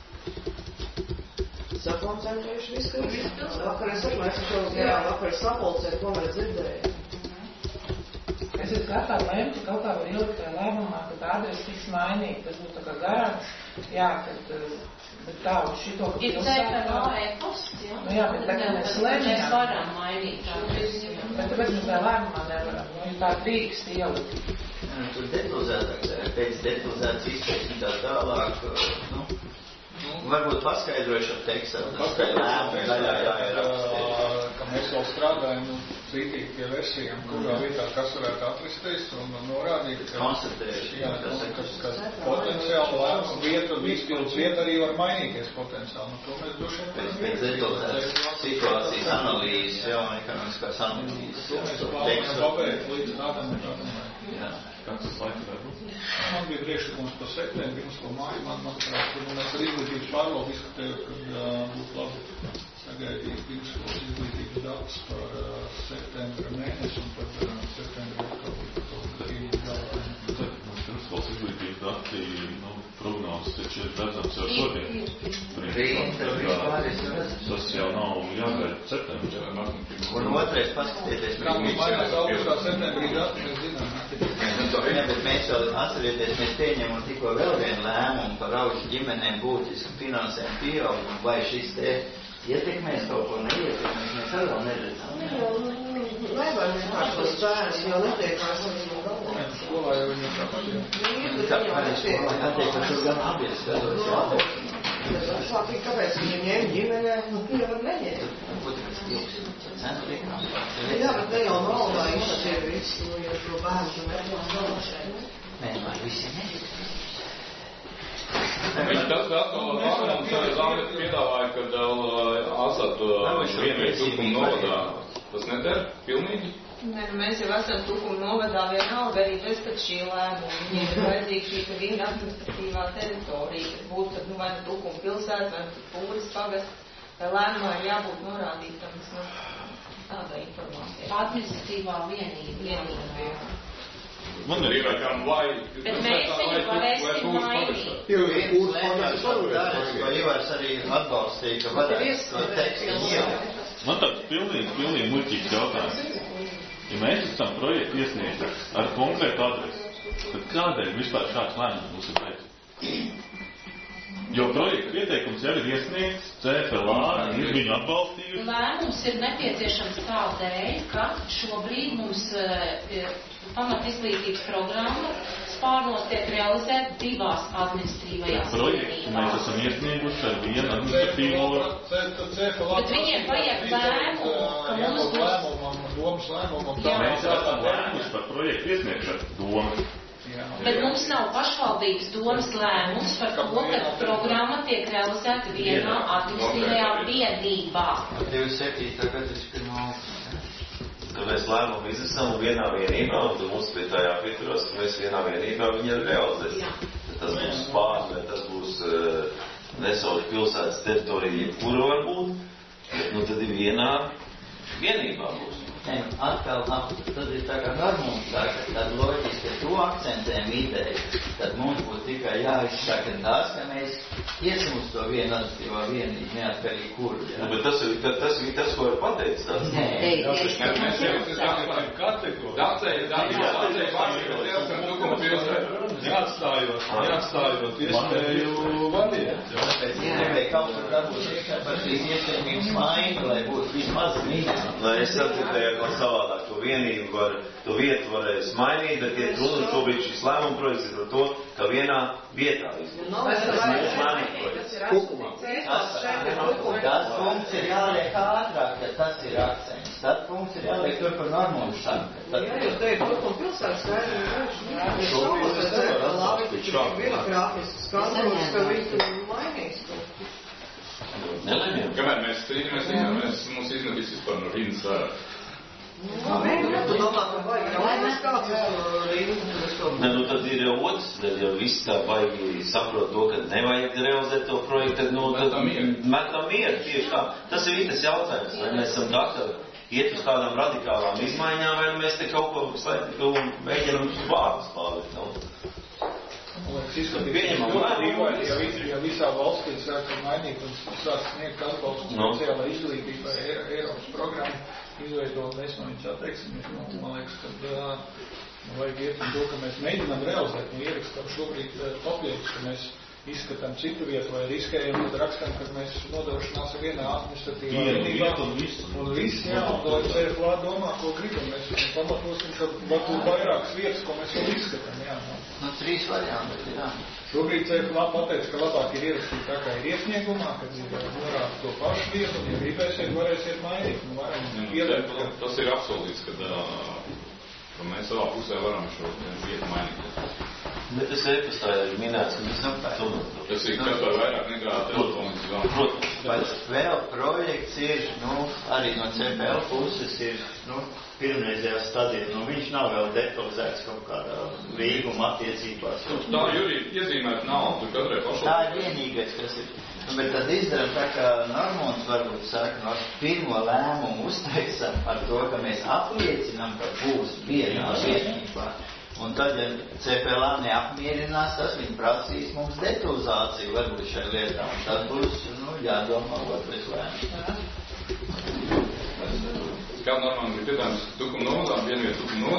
Sakoncentrējuši visu, ka visu. Vakar es saku, mēs šo garā vakar sapulcē, ko mēs dzirdējām. Es esmu gatavi lēmt, ka kaut kā var ielikt tajā lēmumā, ka tā adrese tiks mainīta. Tas būtu tā kā garants. Jā, kad bet tā uz šito, ka ir C F L A e-posts, jā? Nu jā, bet tagad mēs lēmjām. Mēs varam mainīt tā adresi. Bet tāpēc mēs tā lēmumā nevaram. Nu, tā drīkst ielikt. Tur detalizētāk, pēc detalizētas izpētes tā tālāk, nu, varbūt paskaidrojuši ar tekstu. Paskaidrojuši daļā jāierakstīt. Ka mēs vēl strādājam cītīgi pie versijām, kurā vietā kas varētu atrasties un norādīt, ka, jā, kas, kas potenciāli lēma vieta, izpildus vieta arī var mainīties potenciāli. Nu, to mēs dušiem pēc pēc detalizētas situācijas analīzes, jā, ekonomiskās analīzes. To mēs plānojam pabeigt līdz tādam un tādam. Jā. Kāds tas laiks var būt? Man bija priekšlikums par septembri, mums ko māju, man, manuprāt, un mēs ar izglītības pārvaldu diskutēju, kad uh, būtu labi sagaidīt pirmskolas izglītības datus par uh, septembra mēnesi un tad uh, septembra atkal būtu kaut kādi galvājumi. Tad mums pirmskolas izglītības dati, nu, prognozes taču ir redzams jau šodien. Tas jau nav jāgaida septembrī. Un otrais paskatieties. Kā mums mainās augustā septembrī dati, mēs zinām. Jā, bet mēs jau atcerieties, mēs pieņemam tikko vēl vienu lēmumu par auģu ģimenēm būtisku finansējumu pieaugumu, vai šis te ietekmēs kaut ko neietekmēs, mēs arī vēl neredzam. Nevajag vienkārši tos bērns, jo netiekās ar viņu galvā. Skolā jau viņu tāpat jau. Tā arī skolā jātiek, ka tur gan abies skatos jātiek. Tas atšlākīgi, kāpēc viņi ņem ģimenē, nu, viņi var neņemt. Būtībā stilks. Cenu liekam. Jā, bet ne jau naudā izšķir visu, jo šo bērnu tu nepilns galvā šeit. Nē, vai visiem neizskatās. Viņš tas atkal Vārnams arī Zāmet piedāvāja, kad asat vienu Tukuma novadā. Tas neder pilnīgi? Nē, nu mēs jau esam Tukuma novadā vienalga arī bez pēc šī lēmuma. Viņiem ir vajadzīga šī te viena administratīvā teritorija, kas būtu tad, nu, vai nu Tukuma pilsēta, vai nu Pūris pagasts, vai lēmumā ir jābūt norādītam, nu, tāda informācija. Administratīvā vienība. Vienība, jā. Man ir ievēkām, vai... Bet mēs viņu varēsim mainīt. Viens lēmums darīs, vai Ivars arī atbalstīja, ka varētu to tekstu ielikt. Man tāds pilnīgi, pilnīgi muļķīgs jautājums. Ja mēs esam projektu iesniegti ar konkrētu adresi, tad kādēļ vispār šāds lēmums būs veids? Jo projekta pieteikums jau ir iesniegts, C F L A ir viņu atbalstījuši. Lēmums ir nepieciešams tādēļ, ka šobrīd mums uh, pamatizglītības programma spārnos tiek realizēt divās administratīvajās projekts mēs esam iesnieguši ar vienu administratīvo. Bet viņiem vajag lēmumu, ka mums būs... lēmumam, domas lēmumam. Mēs esam lēmuši par projektu iesniegšanu domu. Bet mums nav pašvaldības domas lēmums par to, ka programma tiek realizēta vienā administratīvajā vienībā. divdesmit septītā gada pirmā Tad mēs lēmumu izesam vienā vienībā, un tad mums pie tā jāpieturās, ka mēs vienā vienībā viņu realizēsim. Tas būs Spārne, tas būs uh, Nesauļu pilsētas teritorija, kura var būt, bet nu tad ir vienā vienībā būs. Atkal, tad ir tā kā Normons saka, tad loģiski, ka to akcentējam ideju, tad mums būtu tikai jāizsaka tas, ka mēs iesim uz to vienu administratīvā vienību, neatkarīgi kur. Ja? Nu, bet tas ir tas, tas, tas, ko ir pateicis. Tas. Nē, mēs neesam kategoriju. Dacēji, dacēji, Neatstājot, neatstājot iespēju variēt. Vai kaut kur dabūt iekšā par šīs iespējamības maiņu, lai būtu vismaz mīnām. Lai es sadzirdēju, ka savādāk to vienību var, to vietu varēs mainīt, bet iet runa šobrīd šis lēmuma projekts ir par to, ka vienā vietā vispār. Tas mūsu lēmuma projekts. Tas punkts ir jāliek ātrāk, ja tas ir akcents. Tad punkts ir jāliek tur par Normonu saka. Jā, jūs teikt, Tukuma pilsētas skaidrs, ir šaubas, ka C F L A viņš ir birokrātisks skandals, ka viņš tur mainīs to. Kamēr mēs strīdamies, mēs mums izmetīs vispār no Rīnas vērā. Nē, tu domā, ka vajag jaunais kāds uz Rīnas to. Nē, nu tad ir jau otrs, tad jau viss tā baigi saprot to, ka nevajag realizēt to projektu, tad, nu, tad metam mieru tieši tā. Tas ir tas jautājums, vai mēs esam gatavi iet uz tādām radikālām izmaiņām, vai mēs te kaut ko slēptu un mēģinam vārdus pārlikt. Pieņemam lēmumu, ja, ja visā valstī sāk mainīt un sāk sniegt atbalstu no. Speciālai izglītībai Eiropas programmu, izveidot desmaniņus atteiksimies, man liekas, ka uh, vajag iet un to, ka mēs mēģinām realizēt un ierakstam šobrīd uh, papildus, ka mēs izskatām citu vietu vai riskējam, tad rakstam, ka mēs nodrošinās vienā administratīvā vienībā. Un viss. Un viss, jā, un lai C F L A domā, ko gribam. Mēs pamatosim, ka varbūt vairākas vietas, ko mēs jau izskatām, jā. Nu, trīs varianti, jā. Šobrīd C F L A pateica, ka labāk ir ierakstīt tā kā ir iesniegumā, kad ir norāda to pašu vietu, un ja gribēsiet, varēsiet mainīt. Un varam ielikt, ka... Tas ir apsolīts, kad, ka mēs savā pusē varam šo vietu mainīt. Bet tas e-pastā ir minēts, ka mēs aptājam. Tas ir kas var vairāk nekā telefons. Protams. Bet vēl projekts ir, nu, arī no C P L puses ir, nu, pirmreizējā stadijā. Nu, viņš nav vēl detalizēts kaut kādā līguma attiecībās. Tā, Jurī, iezīmēt nav, tu katrai pašai. Tā ir vienīgais, kas ir. Nu, bet tad izdaram tā, ka Normons varbūt saka, no pirmo lēmumu uztaisam ar to, ka mēs apliecinam, ka būs vienā vienībā. Un tad, ja C P L A neapmierinās, tas viņi prasīs mums detalizāciju varbūt šai lietā. Un tad būs, nu, jādomā otrais lēmums. Kāda normāli ir piedāvājums Tukuma novadā, vienvieta Tukuma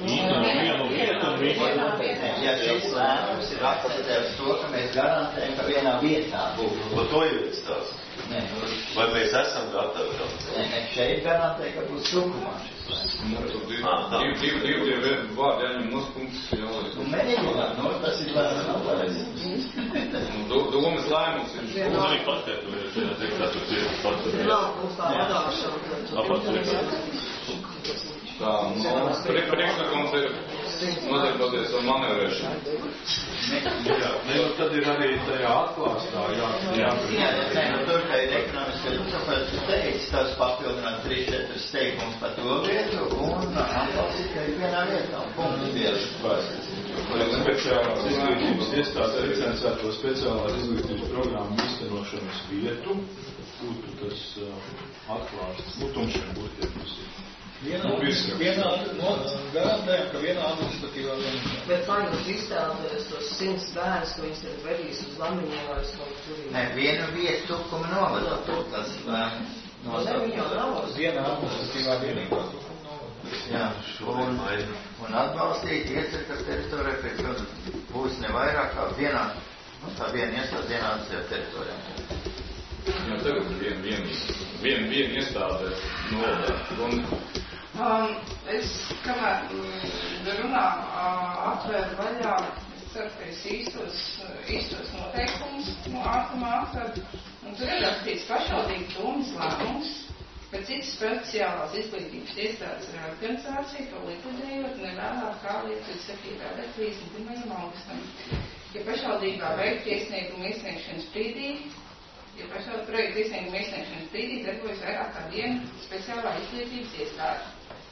novadā? Ja šis lēmums ir akcentēts to, ka mēs garantējam, ka vienā vietā būs. Par to jau ir stāsts. Vai mēs esam gatavi tam? Nē, šeit garantē, ka būs Tukumā šis lēmums. Divi tie vārdi jāņem nos punktus jāliek. Un mēģināt, no, tas ir lēmums nav pareizi. Domas lēmums ir. Un arī paskatūries, šajā tekstā, tas ir pats. Nav, mums tā vadāšana. Apats ir. Tā, nu, priekšlikums ir nodarboties ar manevrēšanu. Jā, ne, tad ir arī tajā atklāstā, jā. Jā, jā, nē, nu tur, ka ir ekonomiski, tāpēc teicis, tas papildināt trīs četras teikums par to vietu un atbalstīt, ka ir vienā vietā un punktu tieši. Speciālās izglītības iestāde licencēto speciālās izglītības programmu īstenošanas vietu, būtu tas uh, atklāsts, nu, tumšiem burtiem tas ir. Vienā, vienā, no, garantējam, ka vienā administratīvā vienā. Bet kā jūs iztēloties tos simts bērns, ko viņas tad vedīs uz Lamiņiem vai uz kaut tur? Nē, vienu vietu Tukuma novadā, tas nosaukt. Vienā administratīvā vienībā Tukuma novadā. Jā, un, un atbalstīt iecirkas teritorijā, pēc tam būs ne vairāk kā vienā, nu tā viena iestāde vienā atsevišķā teritorijā. Jā, tagad ir viena vien, vien, vien iestāde novadā. Un... Um, es, kamēr runā atvēru vaļā, es ceru, ka es īstos, īstos noteikumus no ātrumā atveru. Un tur ir rakstīts pašvaldības domas lēmums, pēc citas speciālās izglītības iestādes reorganizācija, to likvidējot nevēlāk kā līdz septītā gada trīsdesmit pirmajam augustam. Ja pašvaldībā veikt iesniegumu iesniegšanas brīdī, Ja pašvaldības projekta iesnieguma iesniegšanas brīdī darbojas vairāk kā viena speciālā izglītības iestāde.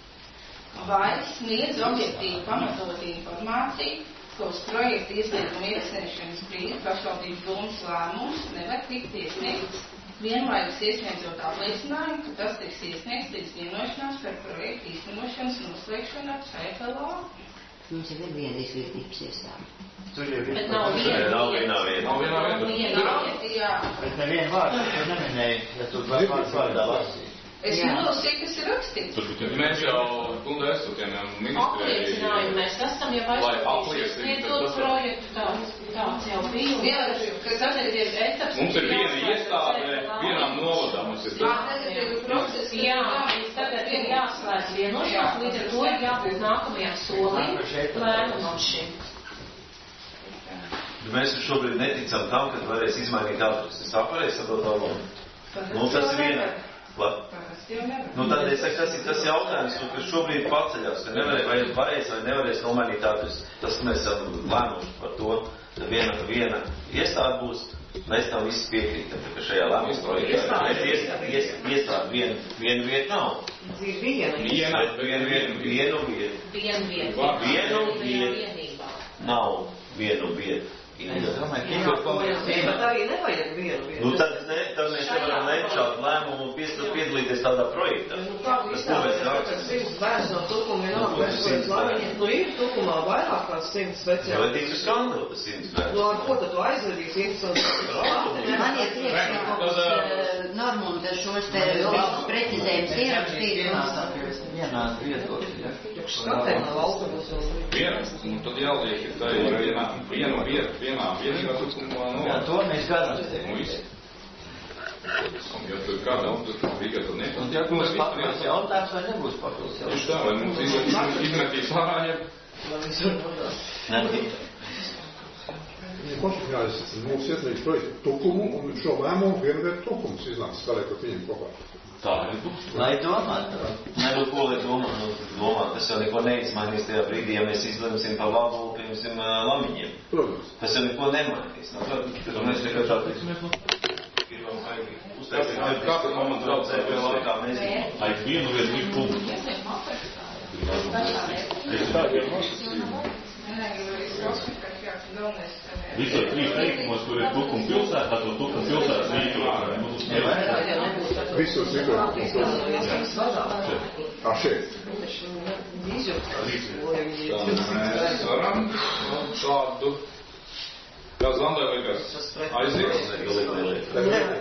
Vai sniedz objektīvu pamatot informāciju, ka uz projekta iesnieguma iesniegšanas brīdī pašvaldības domas lēmums nevar tikt iesniegts, vienlaikus iesniedzot apliecinājumu, ka tas tiks iesniegts līdz vienošanās par projekta īstenošanas noslēgšanu ar C F L O. Mums jau ir viena izglītības iestāde. Tur jau ir. Bet nav viena Nav vienā vietā. Nav vienā vietā. Viena vieta, jā. Bet nevienu vārdu, tu neminēji, ja tu vārds vārdā lasīji. Es nelasīju, kas ir rakstīts. Mēs jau kundu esotiem ministrēji... Apliecinājumu mēs esam jau aizstāvījušies, sniedzot projektu tāds, tāds jau bija. Jā, kas tagad ir etaps. Mums ir viena iestāde, vienām novadām mums ir... Jā, tagad ir process. Jā, tagad ir jāslēdz vienošanās, līdz ar to ir jābūt nākamajam solim lēmumam šim. Mēs šobrīd neticam tam, ka varēs izmainīt adresi. Es tā pareizi saprotu valodu. Nu, tas ir viena. Nu, tad es saku, tas ir tas jautājums, kas šobrīd paceļās, ka nevarēs, vai varēs vai nevarēs nomainīt adresi. Tas mēs esam lēmuši par to, ka viena, viena iestāde būs, mēs tam visi piekrītam, ka šajā lēmums projektā iestāde vienu, vienu vietu nav. Vienu Viena, vienu vietu, vienu vietu. Vienu vietu. Vienu vietu. Nav vienu vietu. Es domāju, ka bet arī nevajag vienu vietu. Nu, tad, ne, tad mēs nevaram nešādu lēmumu un piedalīties tādā projektā. Nu, kā izstāvēs, ka simts bērns no Tukuma vienalga vestojas Lamiņiem, nu ir Tukumā vairāk kā simts speciāli. Jo, tīk uz skandalu, tas simts bērns. Nu, ar ko tad tu aizvedīs interesantu? Man ir priekš, ka kaut kas Normunda šos te visus precizējums ierakstīt. Vienā viedokļi, ja? Skatē nav autobusu. Viena, un tad jāliek, ka tā ir vienā, viena vieta, vienā vienīgā Tukumā novada. Jā, to mēs garantējam. Nu, visi. Ja tur kāda autobusu brīgā, tad ne. Un ja būs papildus jautājums, vai nebūs papildus jautājums? Tieši tā, vai mums izmetīs ārā, ja... Nē. Pašapņājas mūsu iesniegts projektu Tukumu un šo lēmumu vienu vietu Tukums iznāks skalēt viņiem kopā. Tā ir būs. Lai domāt, nebūtu ko, lai domāt, domāt, tas jau neko neizmainīs tajā brīdī, ja mēs izlemsim par labu, piemēram, Lamiņiem. Protams. Tas jau neko nemainīs. Nu, tad mēs tikai tā gribam haigi uztaisīt, kad kādu momentu traucē pie laikā mēs... Ai, vienu vien ir punktu. Es tā jau nosacīju. Visur trīs teikumos, kur ir Tukuma pilsētā, to Tukuma pilsētas rīkot. Visos rīkot. Kā šeit. Mēs varam šādu, kā Zandai liekas, aiziet.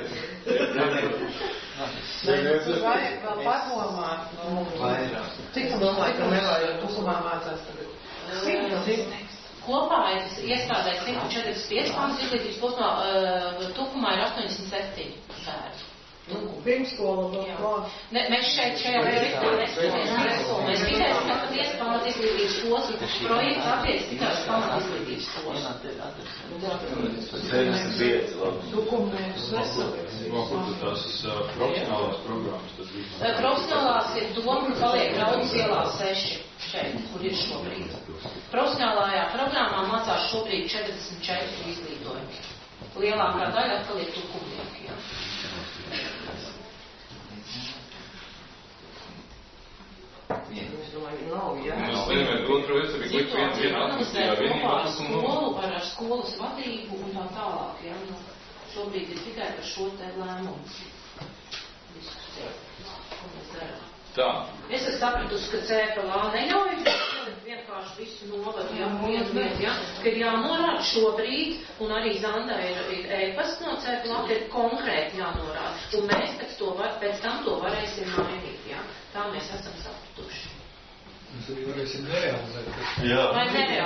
Vai vēl padomāt, cik tu domāji, ka nevajag Tukumā mācās tagad? Simts. Kopā ir iestādēs simts četrdesmit pieci pāns izglītības posmā, uh, Tukumā ir astoņdesmit septiņi bērni. Pirmskola, no ne, mēs šeit šajā projektā neskatāmies pirmskolu. Mēs tikai skatāmies pamat izglītības posmu. Projekts attiec tikai uz pamat izglītības posmu. Tukumēs veselības. Tas profesionālās programmas, tas bija. Profesionālās ir doma, ka paliek Raudas ielā seši šeit, kur ir šobrīd. Profesionālajā programmā mācās šobrīd četrdesmit četri izglītojumi. Lielākā daļa atkal ir tukumnieki. Ja. Es domāju, nav, jā. Mēs vienmēr otru veicu arī likt vienu vienu atmestījā vienībā skolu par skolas vadību un tā tālāk. Ja. Nu, šobrīd ir tikai par šo te lēmumu. Ko mēs darām? Tā. Es esmu sapratusi, ka C F L A neļauj vienkārši visu novadu, ja, vienu vietu, ja, ka ir jānorāda šobrīd, un arī Zanda ir, ir e-pasts no C F L A, ka ir konkrēti jānorāda, un mēs pēc, to var, pēc tam to varēsim mainīt, ja. Tā mēs esam sapratuši. Mēs arī varēsim nerealizēt. Jā. Vai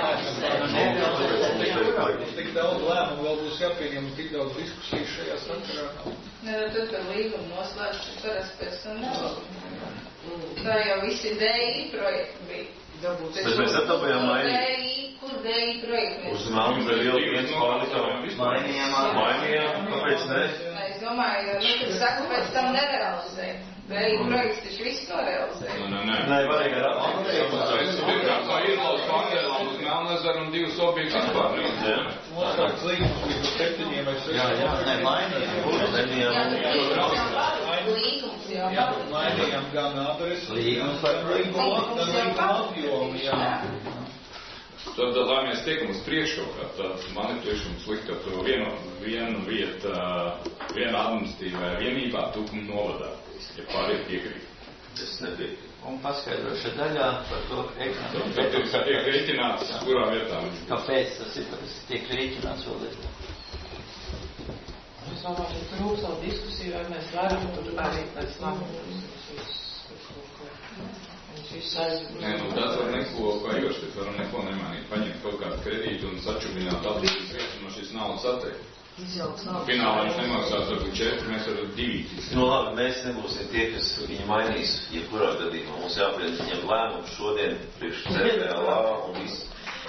nerealizēt? Tik daudz lēmumu vēl būs jāpieņem, tik daudz diskusiju šajā sakarā nav. Ne, tad, kad līguma noslēgšu, parasti pēc tam nav. Tā jau visi D I projekti bija. Bet mēs atapējām mainīt. Kur D I projekti? Uz melnu vēl jau viens pārlikām. Mainījām. Mainījām. Kāpēc ne? Es domāju, nu, kad saku, pēc tam nerealizēt. D I projekts taču viss norealizēt. Nē, nē, nē. Varēja ar atmestīt. Kā ielauzt Pāģēlām uz Melnezaru un divus objektus vispār. Noslēgts līgums līdz septiņiem vai sešiem. Jā, jā, ne, mainījām. Līgums jau. Jā, mainījām gan adresi. Līgums par līguma apjomu, jā. Tad, lai mēs tiekam uz priekšu, tad man ir priekšums likt, ka to vienu, vienu vietu, vienu administratīvajā vienībā Tukuma novadā, ja pārējie piekrīt. Es nebiju. Un paskaidroša daļā par to, ka tiek rēķināts, kurā vietā. Kāpēc tas ir, ka tas tiek rēķināts vēl lietā? Es domāju, ka tur būs vēl diskusija, vai mēs varam tur arī pēc lēmumus. Nē, nu tas var neko pajoši, bet varam neko nemainīt. Paņemt kaut kādu kredītu un sačubināt atbildības vietu no šīs naudas atteikt. Finālā viņš nemaksās varbūt četri, mēs varam divi. Nu labi, mēs nebūsim tie, kas viņu mainīs, jebkurā gadījumā. Mums jāpieņem viņam lēmumu šodien priekš C F L A un viss.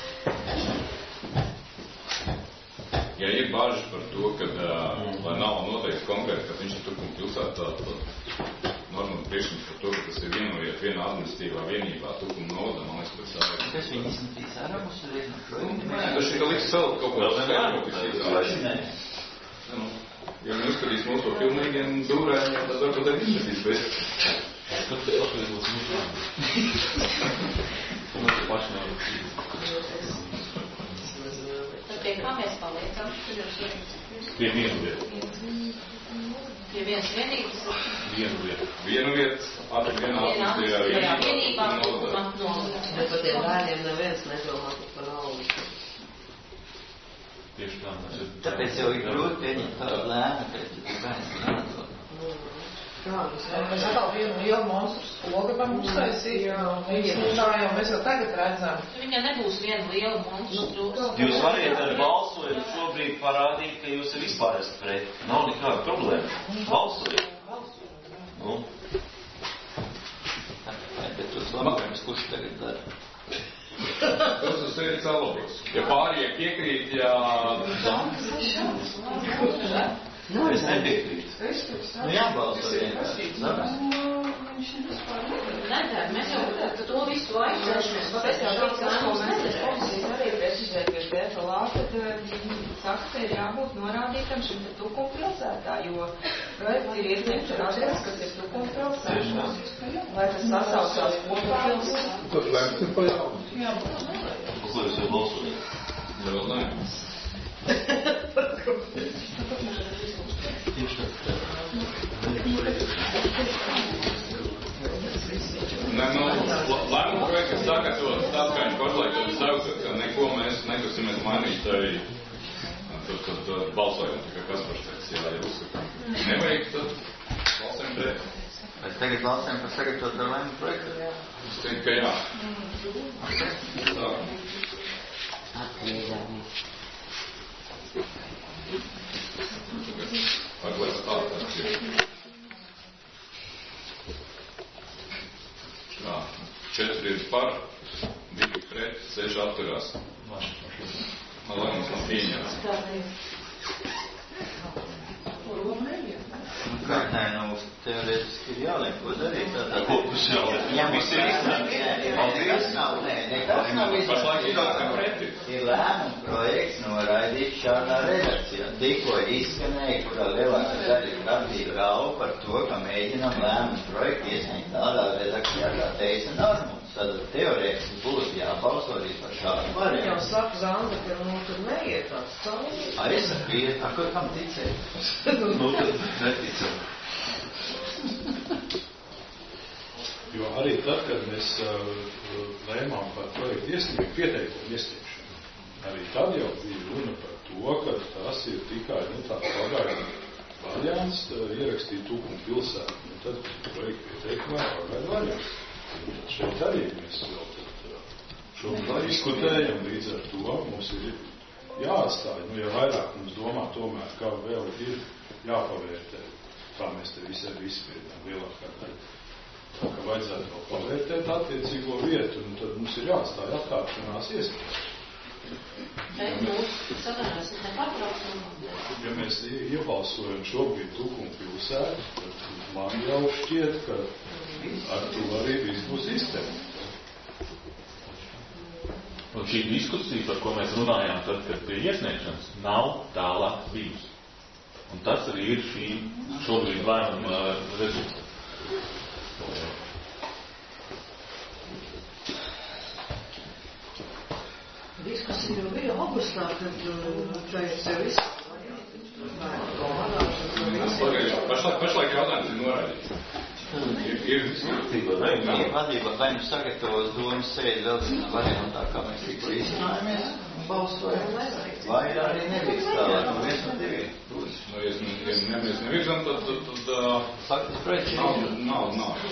Ja ir bažas par to, ka, mm. lai nav noteikti konkrēti, ka viņš ir Tukuma pilsētā, tad norma priekšlikums par to, ka tas ir vienojiet vienā administratīvā vienībā Tukuma novada, man liekas, pēc tā. Kas viņi izmetīs ārā mums ir vienu projektu? Tas ir, ka liks savu kaut ko skaidroties. Ja mēs uzskatīs mūsu to pilnīgiem dūrēm, tad varbūt arī izmetīs, bet... Tad tas atveid būs mūsu mūsu pašnāvības. Pie kā mēs paliekam? Pie vienu vietu. Pie vienas vienības? Vienu vietu. Vienu vietu, atveid vienā vienā vienībā, Tukuma novadā. Bet par tiem bērniem neviens nedomā par naudu. Tieši tā, tas ir... Tāpēc jau ir grūti pieņemt tādu lēmu, ka ir bērns jānodod. Mēs atkal vienu lielu monstru skolu gribam uztaisīt. Tā jau mēs jau tagad redzam. Viņa nebūs viena liela monstru. Jūs variet ar balsojumu šobrīd parādīt, ka jūs ir vispār esat pret. Nav nekāda problēma. Balsojiet. Nu. Bet tos labākajums, kurš tagad dara? Tas uz sevi celobos. Ja pārējie piekrīt, ja... Nu, es nepiekrītu. Nu, jābalso vienkārši. Nedara, mēs jau to visu laiku cenšamies. Kāpēc jau tāds lēmums nedarēs? Es arī precizēju pie D F L A, kad saka, ka ir jābūt norādītam šim te Tukuma pilsētā, jo projekts ir iesniegts ar adresi, kas ir Tukuma pilsētā. Lai tas sasaucās kopā pilsētā. Tad lēms ir pa jaunu. Jā, Par ko jūs jau balsojat? Vēl nē. Nē, nu, lēmumu projekts sagatavot tāds, kā viņš pašlaik tad saucat, ka neko mēs nekasimies mainīt arī, tad, tad, tad balsojam, tikai kas par teiks, jā, ja uzskatām. Nevajag, tad balsojam pret. Mēs tagad balsojam par sagatavotu lēmumu projektu? Es teiktu, ka jā. Tā. Atgriežamies. Atklāt tālāk ir. Tā, četri ir par, divi pret, seši atturās. Man lēmums nav pieņemts. Kā, nē, nu, teorētiski ir jāliek, ko darīt. Tātad, Kopus jau. Jā, mums ir izsnākt. Nekas nav, nē, nekas nav izsnākt. Ir lēmuma projekts noraidīts šādā redakcijā. Tikko izskanēja, kurā lielākā daļa ir radīja raugu par to, ka mēģinam lēmuma projektu iesniegt tādā redakcijā, kā teica Normunds. Tad teorētiski būtu jābalso arī par šādu variantu. Jau saka Zanda, ka nu tur neiet tāds cauri. A, es saku, iet, a, ko kam ticēt? Nu, tad neticam. Jo arī tad, kad mēs uh, lēmām par projektu iesniegt, pieteikumu iesniegšanu, arī tad jau bija runa par to, ka tas ir tikai, nu, tāds pagaidu variants, uh, ierakstīt Tukuma pilsētu, un tad projektu pieteikumā pagaidu variants. Šeit arī mēs vēl šobrīd diskutējam, līdz ar to mums ir jāatstāj, nu, ja vairāk mums domā tomēr, kā vēl ir jāpavērtē, kā mēs te visi arī izspiedām lielākā daļa. Tā kā vajadzētu vēl pavērtēt attiecīgo vietu, un tad mums ir jāatstāj atkāpšanās iespējas. Bet mūsu sadarās ir nepārtraukuma. Ja mēs iebalsojam šobrīd Tukuma pilsētu, tad man jau šķiet, ka ar to arī viss būs izteikti. Un šī diskusija, par ko mēs runājām tad, kad pie iesniegšanas, nav tālāk bijusi. Un tas arī ir šī šobrīd lēmuma rezultāts. Diskusija jau bija augustā, kad projekts jau viss. Pašlaik jautājums ir noraidīts. Ir izskatība, vai ir vadība, vai nu sagatavos domas sēdi vēl vienā variantā, kā mēs tikko izcinājāmies, balsojam, vai arī neviks tālāk, no viens no diviem. Nu, ja mēs nevirzam, tad, tad, tad faktiski projekts nav, nav, nav.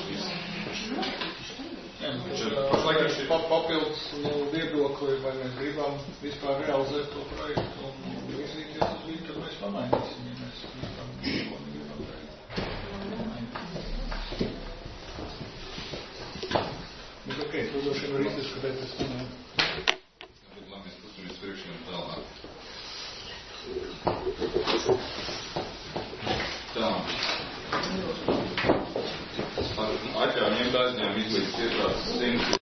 Pašlaik ir papildus viedokli, vai mēs gribam vispār realizēt to projektu un virzīties uz līdzi, tad mēs pamainīsim, ja mēs gribam, ko negribam darīt. Bet ok, to droši vien var izdiskutēt pēc tam. Bet lai mēs pustamies priekšiem tālāk. Tā. Par atļauju ņemt aizņēmu izlīdz ietrās simts.